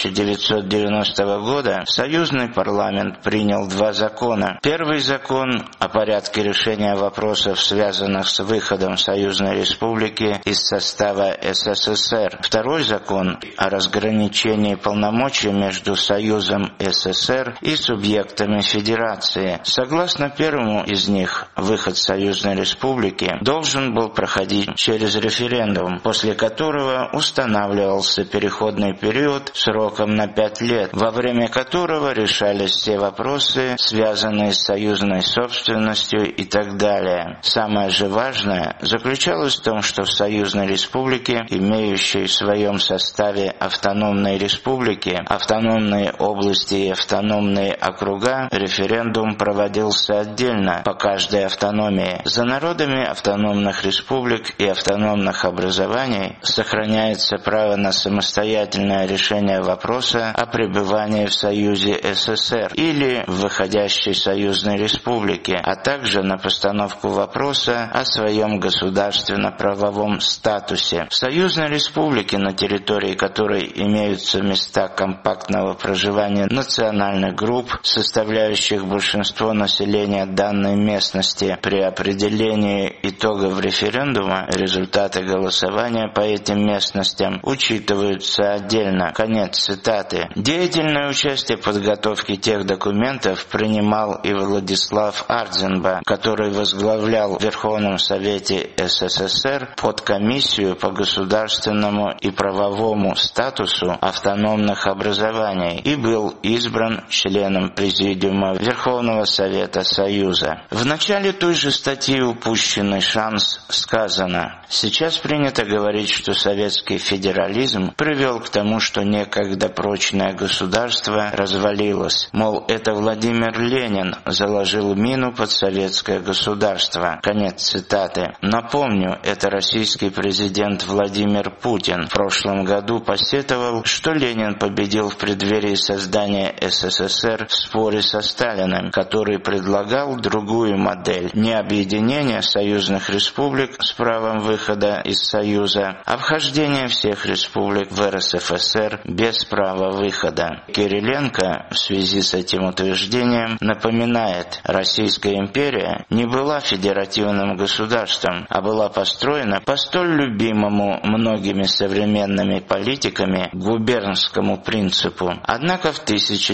1990 года союзный парламент принял 2 закона. Первый закон о порядке решения вопросов, связанных с выходом союзной республики из состава СССР. Второй закон о разграничении полномочий между Союзом СССР и субъектами Федерации. Согласно первому из них, выход союзной республики должен был проходить через референдум, после которого устанавливался переходный период сроком на 5 лет, во время которого решались все вопросы, связанные с союзной собственностью и так далее. Самое же важное заключалось в том, что в союзной республике, имеющей в своем составе автономные республики, автономные области и автономные округа, референдум проводился отдельно по каждой автономии. За народами автономных республик и автономных образований сохраняется право на самостоятельное решение вопроса о пребывании в Союзе СССР или в выходящей союзной республике, а также на постановку вопроса о своем государственно-правовом статусе. В союзной республике, на территории которой имеются места компактного проживания национальных групп, составляющих большинство населения данной местности, при определении итогов референдума результаты голосования по этим местностям учитываются отдельно». Конец цитаты. Деятельное участие в подготовке тех документов принимал и Владислав Ардзинба, который возглавлял в Верховном Совете СССР подкомиссию по государственному и правовому статусу автономных образований и был избран членом Президиума Верховного Совета Союза. В начале той же статьи «Упущенный шанс» сказано: «Сейчас принято говорить, что советский федерализм привел к тому, что некогда прочное государство развалилось. Мол, это Владимир Ленин заложил мину под советское государство». Конец цитаты. Напомню, это российский президент Владимир Путин в прошлом году посетовал, что Ленин победил в преддверии создания СССР в споре со Сталиным, который предлагал другую модель: не объединение союзных республик с правом выхода из Союза, а вхождение всех республик в РСФСР без права выхода. Кириленко в связи с этим утверждением напоминает: Российская империя не была федеративным государством, а была построена по столь любимому многими современными политиками губернскому принципу. Однако в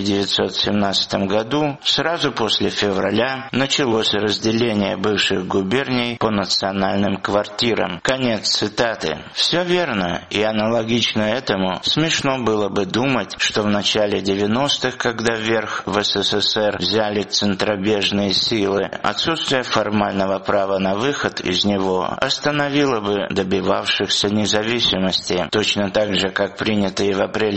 1917 году, сразу после февраля, началось разделение бывших губерний по национальным квартирам. Конец цитаты. Все верно, и аналогично этому смешно было бы думать, что в начале 90-х, когда вверх в СССР взяли центробежные силы, отсутствие формального права на выход из него остановило бы добивавшихся независимости, точно так же, как принятые в апреле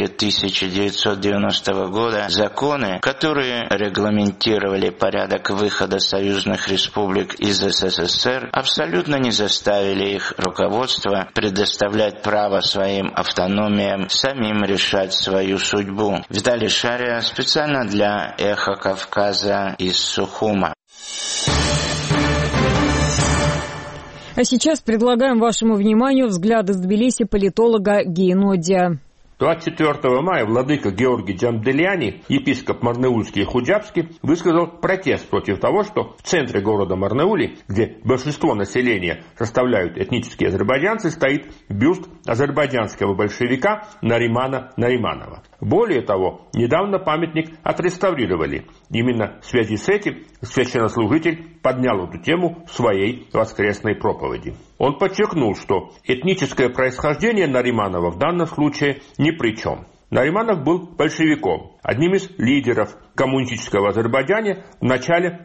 1990 года законы, которые регламентировали порядок выхода союзных республик из СССР, абсолютно не заставили их руководство предоставлять право своим автономиям самим решать свою судьбу. Виталий Шария специально для «Эхо Кавказа» из Сухума. А сейчас предлагаем вашему вниманию взгляд из Тбилиси политолога Гейнодия. 24 мая владыка Георгий Джамделяни, епископ Марнеульский и Худжабский, высказал протест против того, что в центре города Марнеули, где большинство населения составляют этнические азербайджанцы, стоит бюст азербайджанского большевика Наримана Нариманова. Более того, недавно памятник отреставрировали. Именно в связи с этим священнослужитель поднял эту тему в своей воскресной проповеди. Он подчеркнул, что этническое происхождение Нариманова в данном случае ни при чем. Нариманов был большевиком, одним из лидеров коммунистического Азербайджана в начале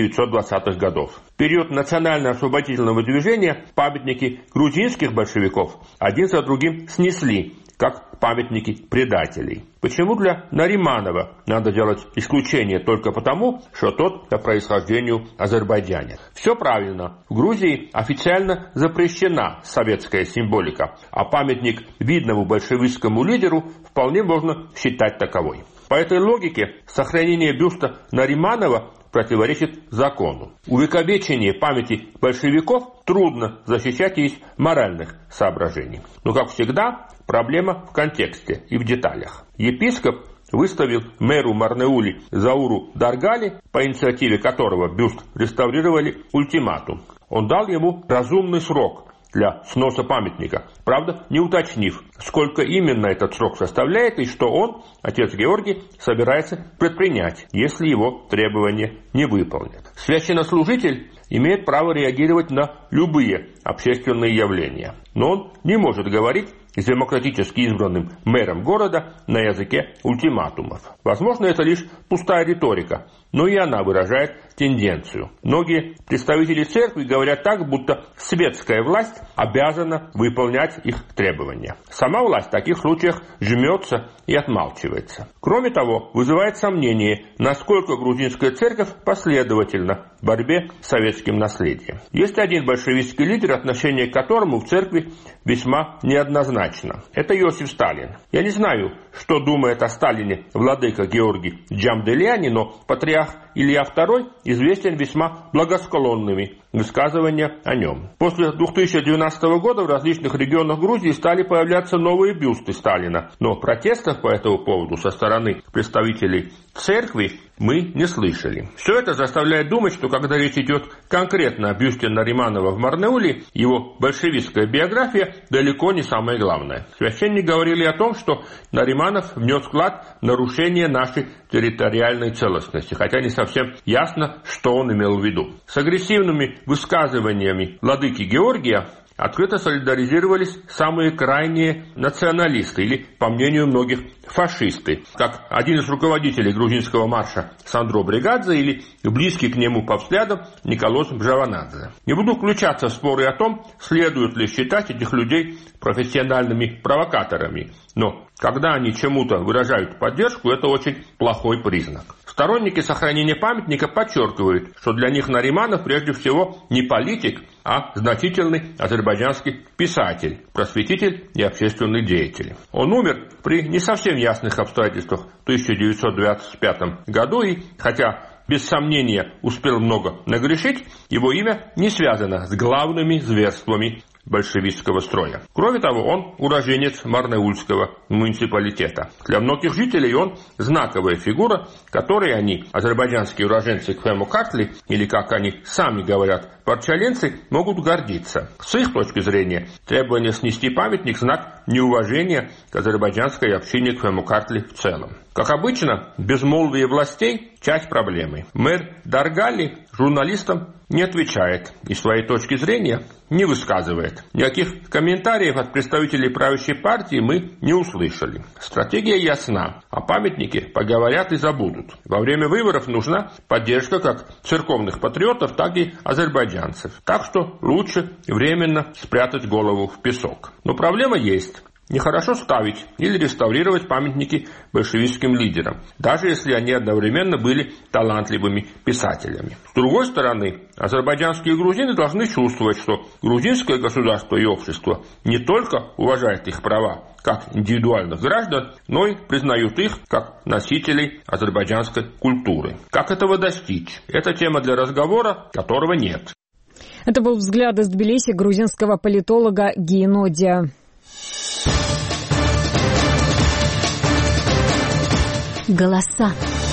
1920-х годов. В период национально-освободительного движения памятники грузинских большевиков один за другим снесли, как памятники предателей. Почему для Нариманова надо делать исключение только потому, что тот по происхождению азербайджанец? Все правильно. В Грузии официально запрещена советская символика, а памятник видному большевистскому лидеру вполне можно считать таковой. По этой логике сохранение бюста Нариманова противоречит закону. Увековечение памяти большевиков трудно защищать из моральных соображений. Но, как всегда, проблема в контексте и в деталях. Епископ выставил мэру Марнеули Зауру Даргали, по инициативе которого бюст реставрировали, ультиматум. Он дал ему разумный срок для сноса памятника, правда, не уточнив, сколько именно этот срок составляет и что он, отец Георгий, собирается предпринять, если его требования не выполнят. Священнослужитель имеет право реагировать на любые общественные явления, но он не может говорить с демократически избранным мэром города на языке ультиматумов. Возможно, это лишь пустая риторика, но и она выражает тенденцию. Многие представители церкви говорят так, будто светская власть обязана выполнять их требования. Сама власть в таких случаях жмется и отмалчивается. Кроме того, вызывает сомнение, насколько грузинская церковь последовательна в борьбе с советским наследием. Есть один большевистский лидер, отношение к которому в церкви весьма неоднозначно. Это Иосиф Сталин. Я не знаю, что думает о Сталине владыка Георгий Джамделяни, но патриарх Илья II известен весьма благосклонными высказывания о нем. После 2012 года в различных регионах Грузии стали появляться новые бюсты Сталина, но протестов по этому поводу со стороны представителей церкви мы не слышали. Все это заставляет думать, что когда речь идет конкретно о бюсте Нариманова в Марнеуле, его большевистская биография далеко не самое главное. Священники говорили о том, что Нариманов внес вклад в нарушение нашей территориальной целостности, хотя не совсем ясно, что он имел в виду. С агрессивными высказываниями владыки Георгия открыто солидаризировались самые крайние националисты, или, по мнению многих, фашисты, как один из руководителей грузинского марша Сандро Бригадзе или близкий к нему по взглядам Николос Бжаванадзе. Не буду включаться в споры о том, следует ли считать этих людей профессиональными провокаторами, но когда они чему-то выражают поддержку, это очень плохой признак. Сторонники сохранения памятника подчеркивают, что для них Нариманов прежде всего не политик, а значительный азербайджанский писатель, просветитель и общественный деятель. Он умер при не совсем ясных обстоятельствах в 1925 году, и хотя без сомнения успел много нагрешить, его имя не связано с главными зверствами большевистского строя. Кроме того, он уроженец Марнеульского муниципалитета. Для многих жителей он знаковая фигура, которой они, азербайджанские уроженцы Кхемокартли, или, как они сами говорят, парчаленцы, могут гордиться. С их точки зрения, требование снести памятник – знак неуважения к азербайджанской общине Кхемокартли в целом. Как обычно, безмолвие властей – часть проблемы. Мэр Даргали журналистам не отвечает и своей точки зрения не высказывает. Никаких комментариев от представителей правящей партии мы не услышали. Стратегия ясна. О памятнике поговорят и забудут. Во время выборов нужна поддержка как церковных патриотов, так и азербайджанцев. Так что лучше временно спрятать голову в песок. Но проблема есть. Нехорошо ставить или реставрировать памятники большевистским лидерам, даже если они одновременно были талантливыми писателями. С другой стороны, азербайджанские грузины должны чувствовать, что грузинское государство и общество не только уважает их права как индивидуальных граждан, но и признают их как носителей азербайджанской культуры. Как этого достичь? Это тема для разговора, которого нет. Это был взгляд из Тбилиси грузинского политолога Гинодия. Голоса.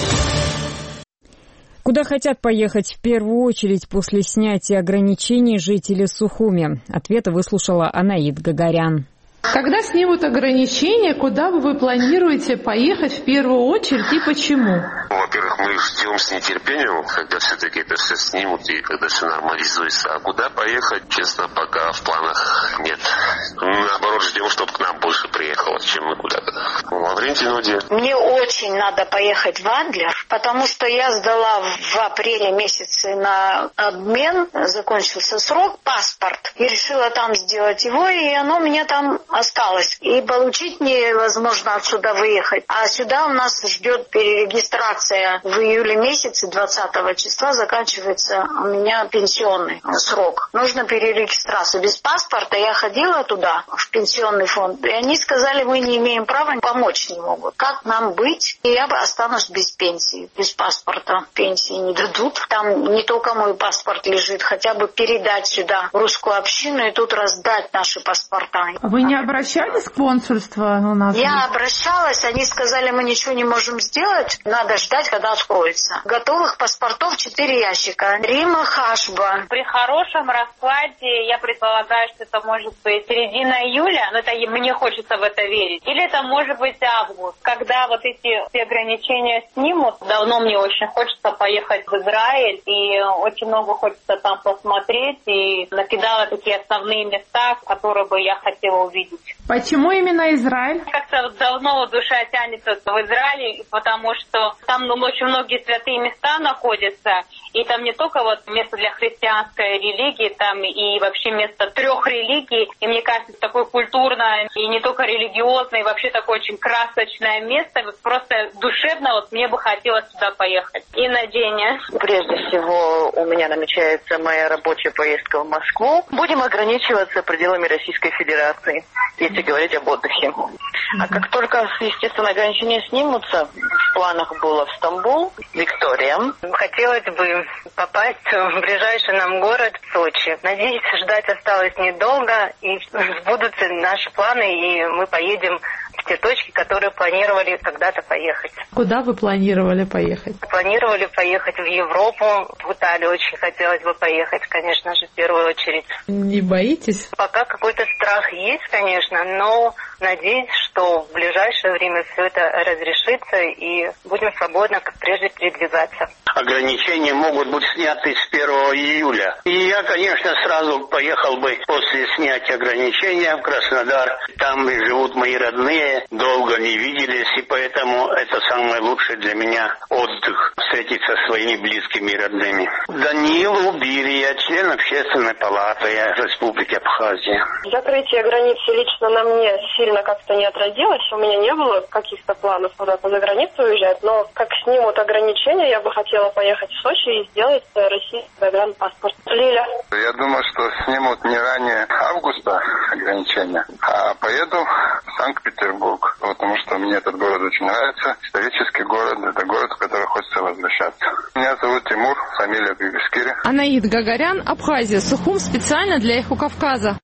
Куда хотят поехать в первую очередь после снятия ограничений жители Сухуми? Ответы выслушала Анаид Гагарян. Когда снимут ограничения, куда вы планируете поехать в первую очередь и почему? Во-первых, мы ждем с нетерпением, когда все-таки это все снимут и когда все нормализуется. А куда поехать, честно, пока в планах нет. Наоборот, ждем, чтобы к нам больше приехало, чем мы куда-то. Лаврентий Ноди. Мне очень надо поехать в Адлер, потому что я сдала в апреле месяце на обмен, закончился срок, паспорт, и решила там сделать его, и оно у меня там осталось. И получить невозможно отсюда выехать. А сюда у нас ждет перерегистрация в июле месяце, 20 числа заканчивается у меня пенсионный срок. Нужно перерегистрацию. Без паспорта я ходила туда, в пенсионный фонд, и они сказали, мы не имеем права, помочь не могут. Как нам быть? И я останусь без пенсии, без паспорта. Пенсии не дадут. Там не только мой паспорт лежит, хотя бы передать сюда в русскую общину и тут раздать наши паспорта. Вы не обращались к консульству у нас? Я обращалась, они сказали, мы ничего не можем сделать, надо ждать, когда откроется. Готовых паспортов 4 ящика. Рима Хашба. При хорошем раскладе я предполагаю, что это может быть середина июля, но это мне хочется в это верить. Или это может быть август, когда вот эти все ограничения снимут. Давно мне очень хочется поехать в Израиль, и очень много хочется там посмотреть, и накидала такие основные места, которые бы я хотела увидеть. Почему именно Израиль? Как-то давно душа тянется в Израиль, потому что там очень многие святые места находятся, и там не только вот место для христианской религии, там и вообще место 3 религий, и мне кажется, такое культурное и не только религиозное, и вообще такое очень красочное место, просто душевно вот мне бы хотелось туда поехать. И Наденя. Прежде всего у меня намечается моя рабочая поездка в Москву. Будем ограничиваться пределами Российской Федерации, если говорить об отдыхе. А как только, естественно, ограничения снимутся, в планах было в Стамбул, Виктория. Хотелось бы попасть в ближайший нам город Сочи. Надеюсь, ждать осталось недолго, и сбудутся наши планы, и мы поедем в те точки, которые планировали когда-то поехать. Куда вы планировали поехать? Планировали поехать в Европу, в Италию очень хотелось бы поехать, конечно же, в первую очередь. Не боитесь? Пока какой-то страх есть, конечно, но надеюсь, что в ближайшее время все это разрешится и будем свободно, как прежде, передвигаться. Ограничения могут быть сняты с 1 июля. И я, конечно, сразу поехал бы после снятия ограничения в Краснодар. Там живут мои родные, долго не виделись, и поэтому это самый лучший для меня отдых, встретиться со своими близкими и родными. Даниил Убирия, член Общественной палаты Республики Абхазия. Закрытие границы лично на мне сильно как-то не отразилось. У меня не было каких-то планов куда-то за границу уезжать, но как снимут ограничения, я бы хотела поехать в Сочи и сделать российский загранпаспорт. Лиля. Я думаю, что снимут не ранее августа ограничения, а поеду в Санкт-Петербург, потому что мне этот город очень нравится. Исторический город, это город, в который хочется возвращаться. Меня зовут Тимур, фамилия Бибискири. Анаид Гагарян, Абхазия, Сухум, специально для «Эхо Кавказа».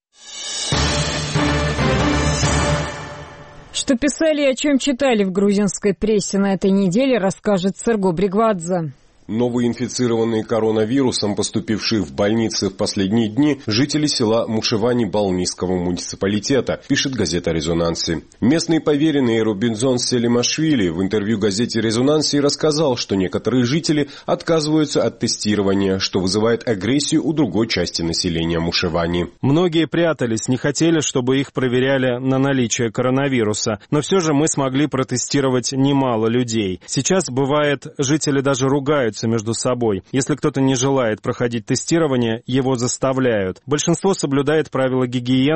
Что писали и о чем читали в грузинской прессе на этой неделе, расскажет Серго Бригвадзе. Новые инфицированные коронавирусом, поступившие в больницы в последние дни, жители села Мушевани Балмийского муниципалитета, пишет газета «Резонанси». Местный поверенный Рубинзон Селимашвили в интервью газете «Резонанси» рассказал, что некоторые жители отказываются от тестирования, что вызывает агрессию у другой части населения Мушевани. Многие прятались, не хотели, чтобы их проверяли на наличие коронавируса. Но все же мы смогли протестировать немало людей. Сейчас, бывает, жители даже ругаются между собой. Если кто-то не желает проходить тестирование, его заставляют. Большинство соблюдает правила гигиены и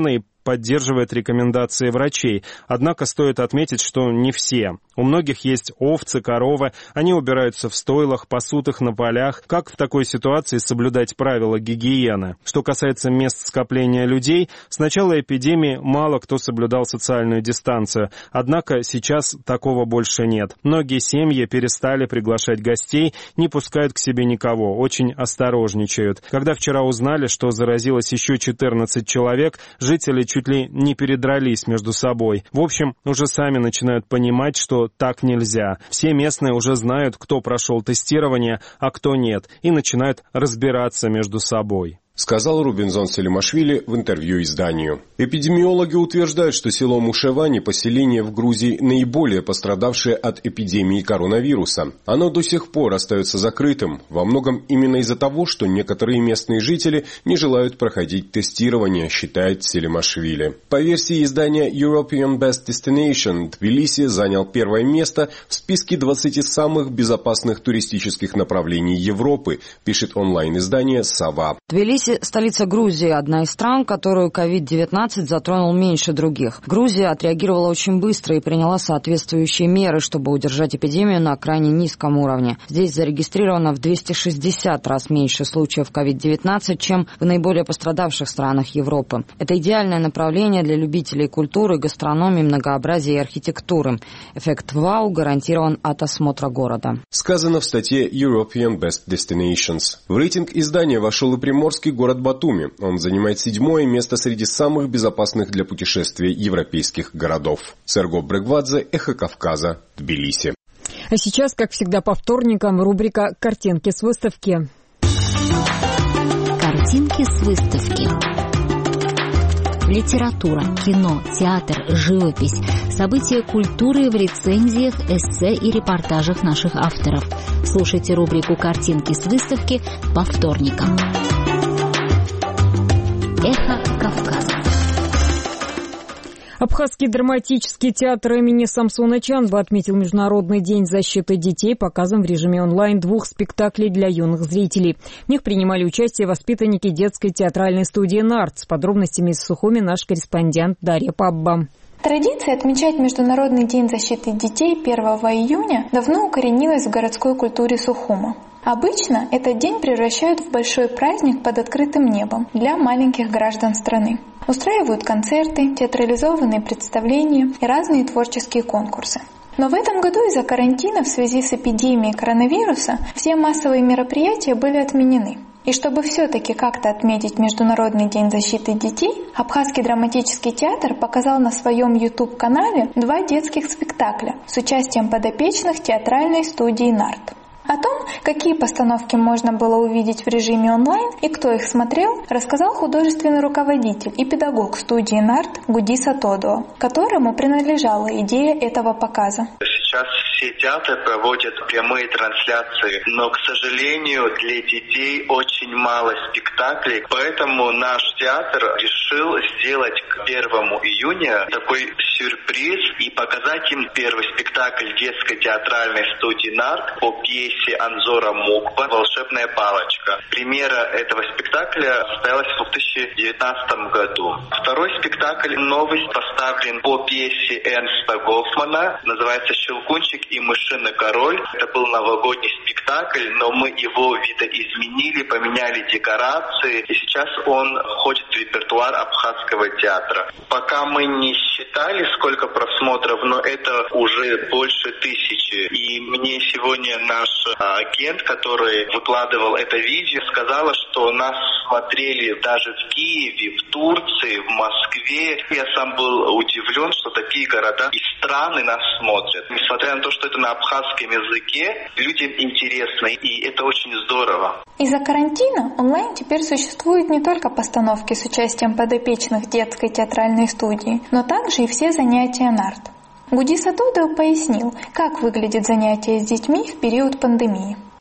поддерживает рекомендации врачей. Однако стоит отметить, что не все. У многих есть овцы, коровы, они убираются в стойлах, пасут их на полях. Как в такой ситуации соблюдать правила гигиены? Что касается мест скопления людей, с начала эпидемии мало кто соблюдал социальную дистанцию. Однако сейчас такого больше нет. Многие семьи перестали приглашать гостей, не пускают к себе никого, очень осторожничают. Когда вчера узнали, что заразилось еще 14 человек, жители чуть ли не передрались между собой. В общем, уже сами начинают понимать, что так нельзя. Все местные уже знают, кто прошел тестирование, а кто нет, и начинают разбираться между собой. Сказал Рубинзон Селимашвили в интервью изданию. Эпидемиологи утверждают, что село Мушевани – поселение в Грузии, наиболее пострадавшее от эпидемии коронавируса. Оно до сих пор остается закрытым, во многом именно из-за того, что некоторые местные жители не желают проходить тестирование, считает Селимашвили. По версии издания European Best Destination, Тбилиси занял первое место в списке 20 самых безопасных туристических направлений Европы, пишет онлайн-издание «Сова». Тбилиси – столица Грузии, одна из стран, которую COVID-19 затронул меньше других. Грузия отреагировала очень быстро и приняла соответствующие меры, чтобы удержать эпидемию на крайне низком уровне. Здесь зарегистрировано в 260 раз меньше случаев COVID-19, чем в наиболее пострадавших странах Европы. Это идеальное направление для любителей культуры, гастрономии, многообразия и архитектуры. Эффект «Вау» гарантирован от осмотра города. Сказано в статье European Best Destinations. В рейтинг издания вошел и приморский город Батуми. Он занимает 7-е место среди самых безопасных для путешествий европейских городов. Серго Брегвадзе, Эхо Кавказа, Тбилиси. А сейчас, как всегда по вторникам, рубрика «Картинки с выставки». Картинки с выставки. Литература, кино, театр, живопись. События культуры в рецензиях, эссе и репортажах наших авторов. Слушайте рубрику «Картинки с выставки» по вторникам. Эхо Кавказа. Абхазский драматический театр имени Самсона Чанба отметил Международный день защиты детей показом в режиме онлайн 2 спектаклей для юных зрителей. В них принимали участие воспитанники детской театральной студии «Нарт». С подробностями из Сухуми наш корреспондент Дарья Пабба. Традиция отмечать Международный день защиты детей 1 июня давно укоренилась в городской культуре Сухума. Обычно этот день превращают в большой праздник под открытым небом для маленьких граждан страны. Устраивают концерты, театрализованные представления и разные творческие конкурсы. Но в этом году из-за карантина в связи с эпидемией коронавируса все массовые мероприятия были отменены. И чтобы все-таки как-то отметить Международный день защиты детей, Абхазский драматический театр показал на своем YouTube-канале 2 детских спектакля с участием подопечных театральной студии «Нарт». О том, какие постановки можно было увидеть в режиме онлайн и кто их смотрел, рассказал художественный руководитель и педагог студии «Нарт» Гудиса Тодо, которому принадлежала идея этого показа. Сейчас все театры проводят прямые трансляции, но, к сожалению, для детей очень мало спектаклей, поэтому наш театр решил сделать к 1 июня такой сюрприз и показать им первый спектакль детской театральной студии «Нарт» по пьесе Анзора Мукба «Волшебная палочка». Премьера этого спектакля состоялась в 2019 году. Второй спектакль новый поставлен по пьесе Эрнста Гофмана, называется «Щелкунчик и мышиный король». Это был новогодний спектакль, но мы его видоизменили, поменяли декорации, и сейчас он входит в репертуар Абхазского театра. Пока мы не считали, сколько просмотров, но это уже больше 1000. И мне сегодня наш агент, который выкладывал это видео, сказала, что нас смотрели даже в Киеве, в Турции, в Москве. Я сам был удивлен, что такие города и страны нас смотрят. Несмотря на то, что это на абхазском языке, людям интересно, и это очень здорово. Из-за карантина онлайн теперь существуют не только постановки с участием подопечных детской театральной студии, но также и все занятия «Нарт». Гудиса Тодо пояснил, как выглядит занятие с детьми в период пандемии.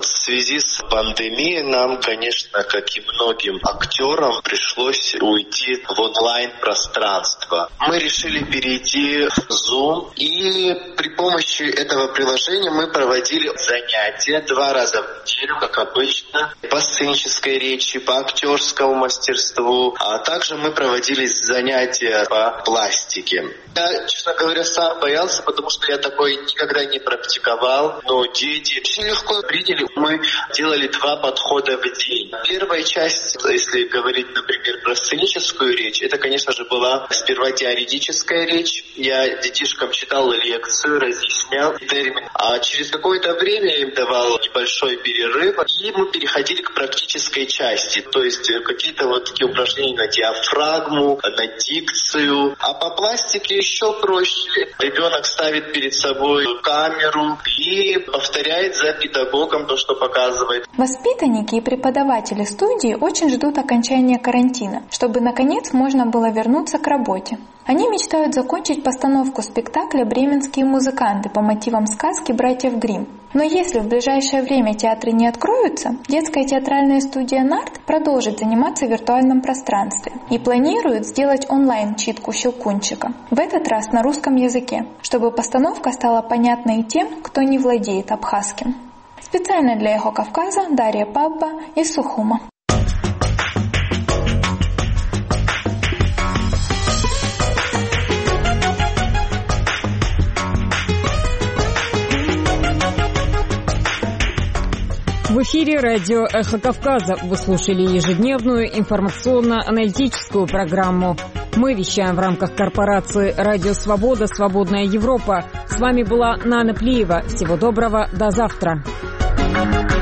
В связи с пандемией нам, конечно, как и многим актерам, пришлось уйти в онлайн-пространство. Мы решили перейти в Zoom, и при помощи этого приложения мы проводили занятия 2 раза в неделю, как обычно, по сценической речи, по актерскому мастерству, а также мы проводили занятия по пластике. Я, честно говоря, сам боялся, потому что я такой никогда не практиковал, но дети очень легко приняли. Мы делали 2 подхода в день. Первая часть, если говорить, например, про сценическую речь, это, конечно же, была сперва теоретическая речь. Я детишкам читал лекцию, разъяснял термин. А через какое-то время я им давал небольшой перерыв, и мы переходили к практической части. То есть какие-то вот такие упражнения на диафрагму, на дикцию. А по пластике еще проще. Ребенок ставит перед собой камеру и повторяет за педагогом то, что показывает. Воспитанники и преподаватели студии очень ждут окончания карантина, чтобы наконец можно было вернуться к работе. Они мечтают закончить постановку спектакля «Бременские музыканты» по мотивам сказки «Братьев Гримм». Но если в ближайшее время театры не откроются, детская театральная студия «Нарт» продолжит заниматься в виртуальном пространстве и планирует сделать онлайн-читку «Щелкунчика», в этот раз на русском языке, чтобы постановка стала понятной и тем, кто не владеет абхазским. Специально для «Эхо Кавказа» Дарья Пабба из Сухума. В эфире радио «Эхо Кавказа». Вы слушали ежедневную информационно-аналитическую программу. Мы вещаем в рамках корпорации «Радио Свобода. Свободная Европа». С вами была Нана Плиева. Всего доброго. До завтра.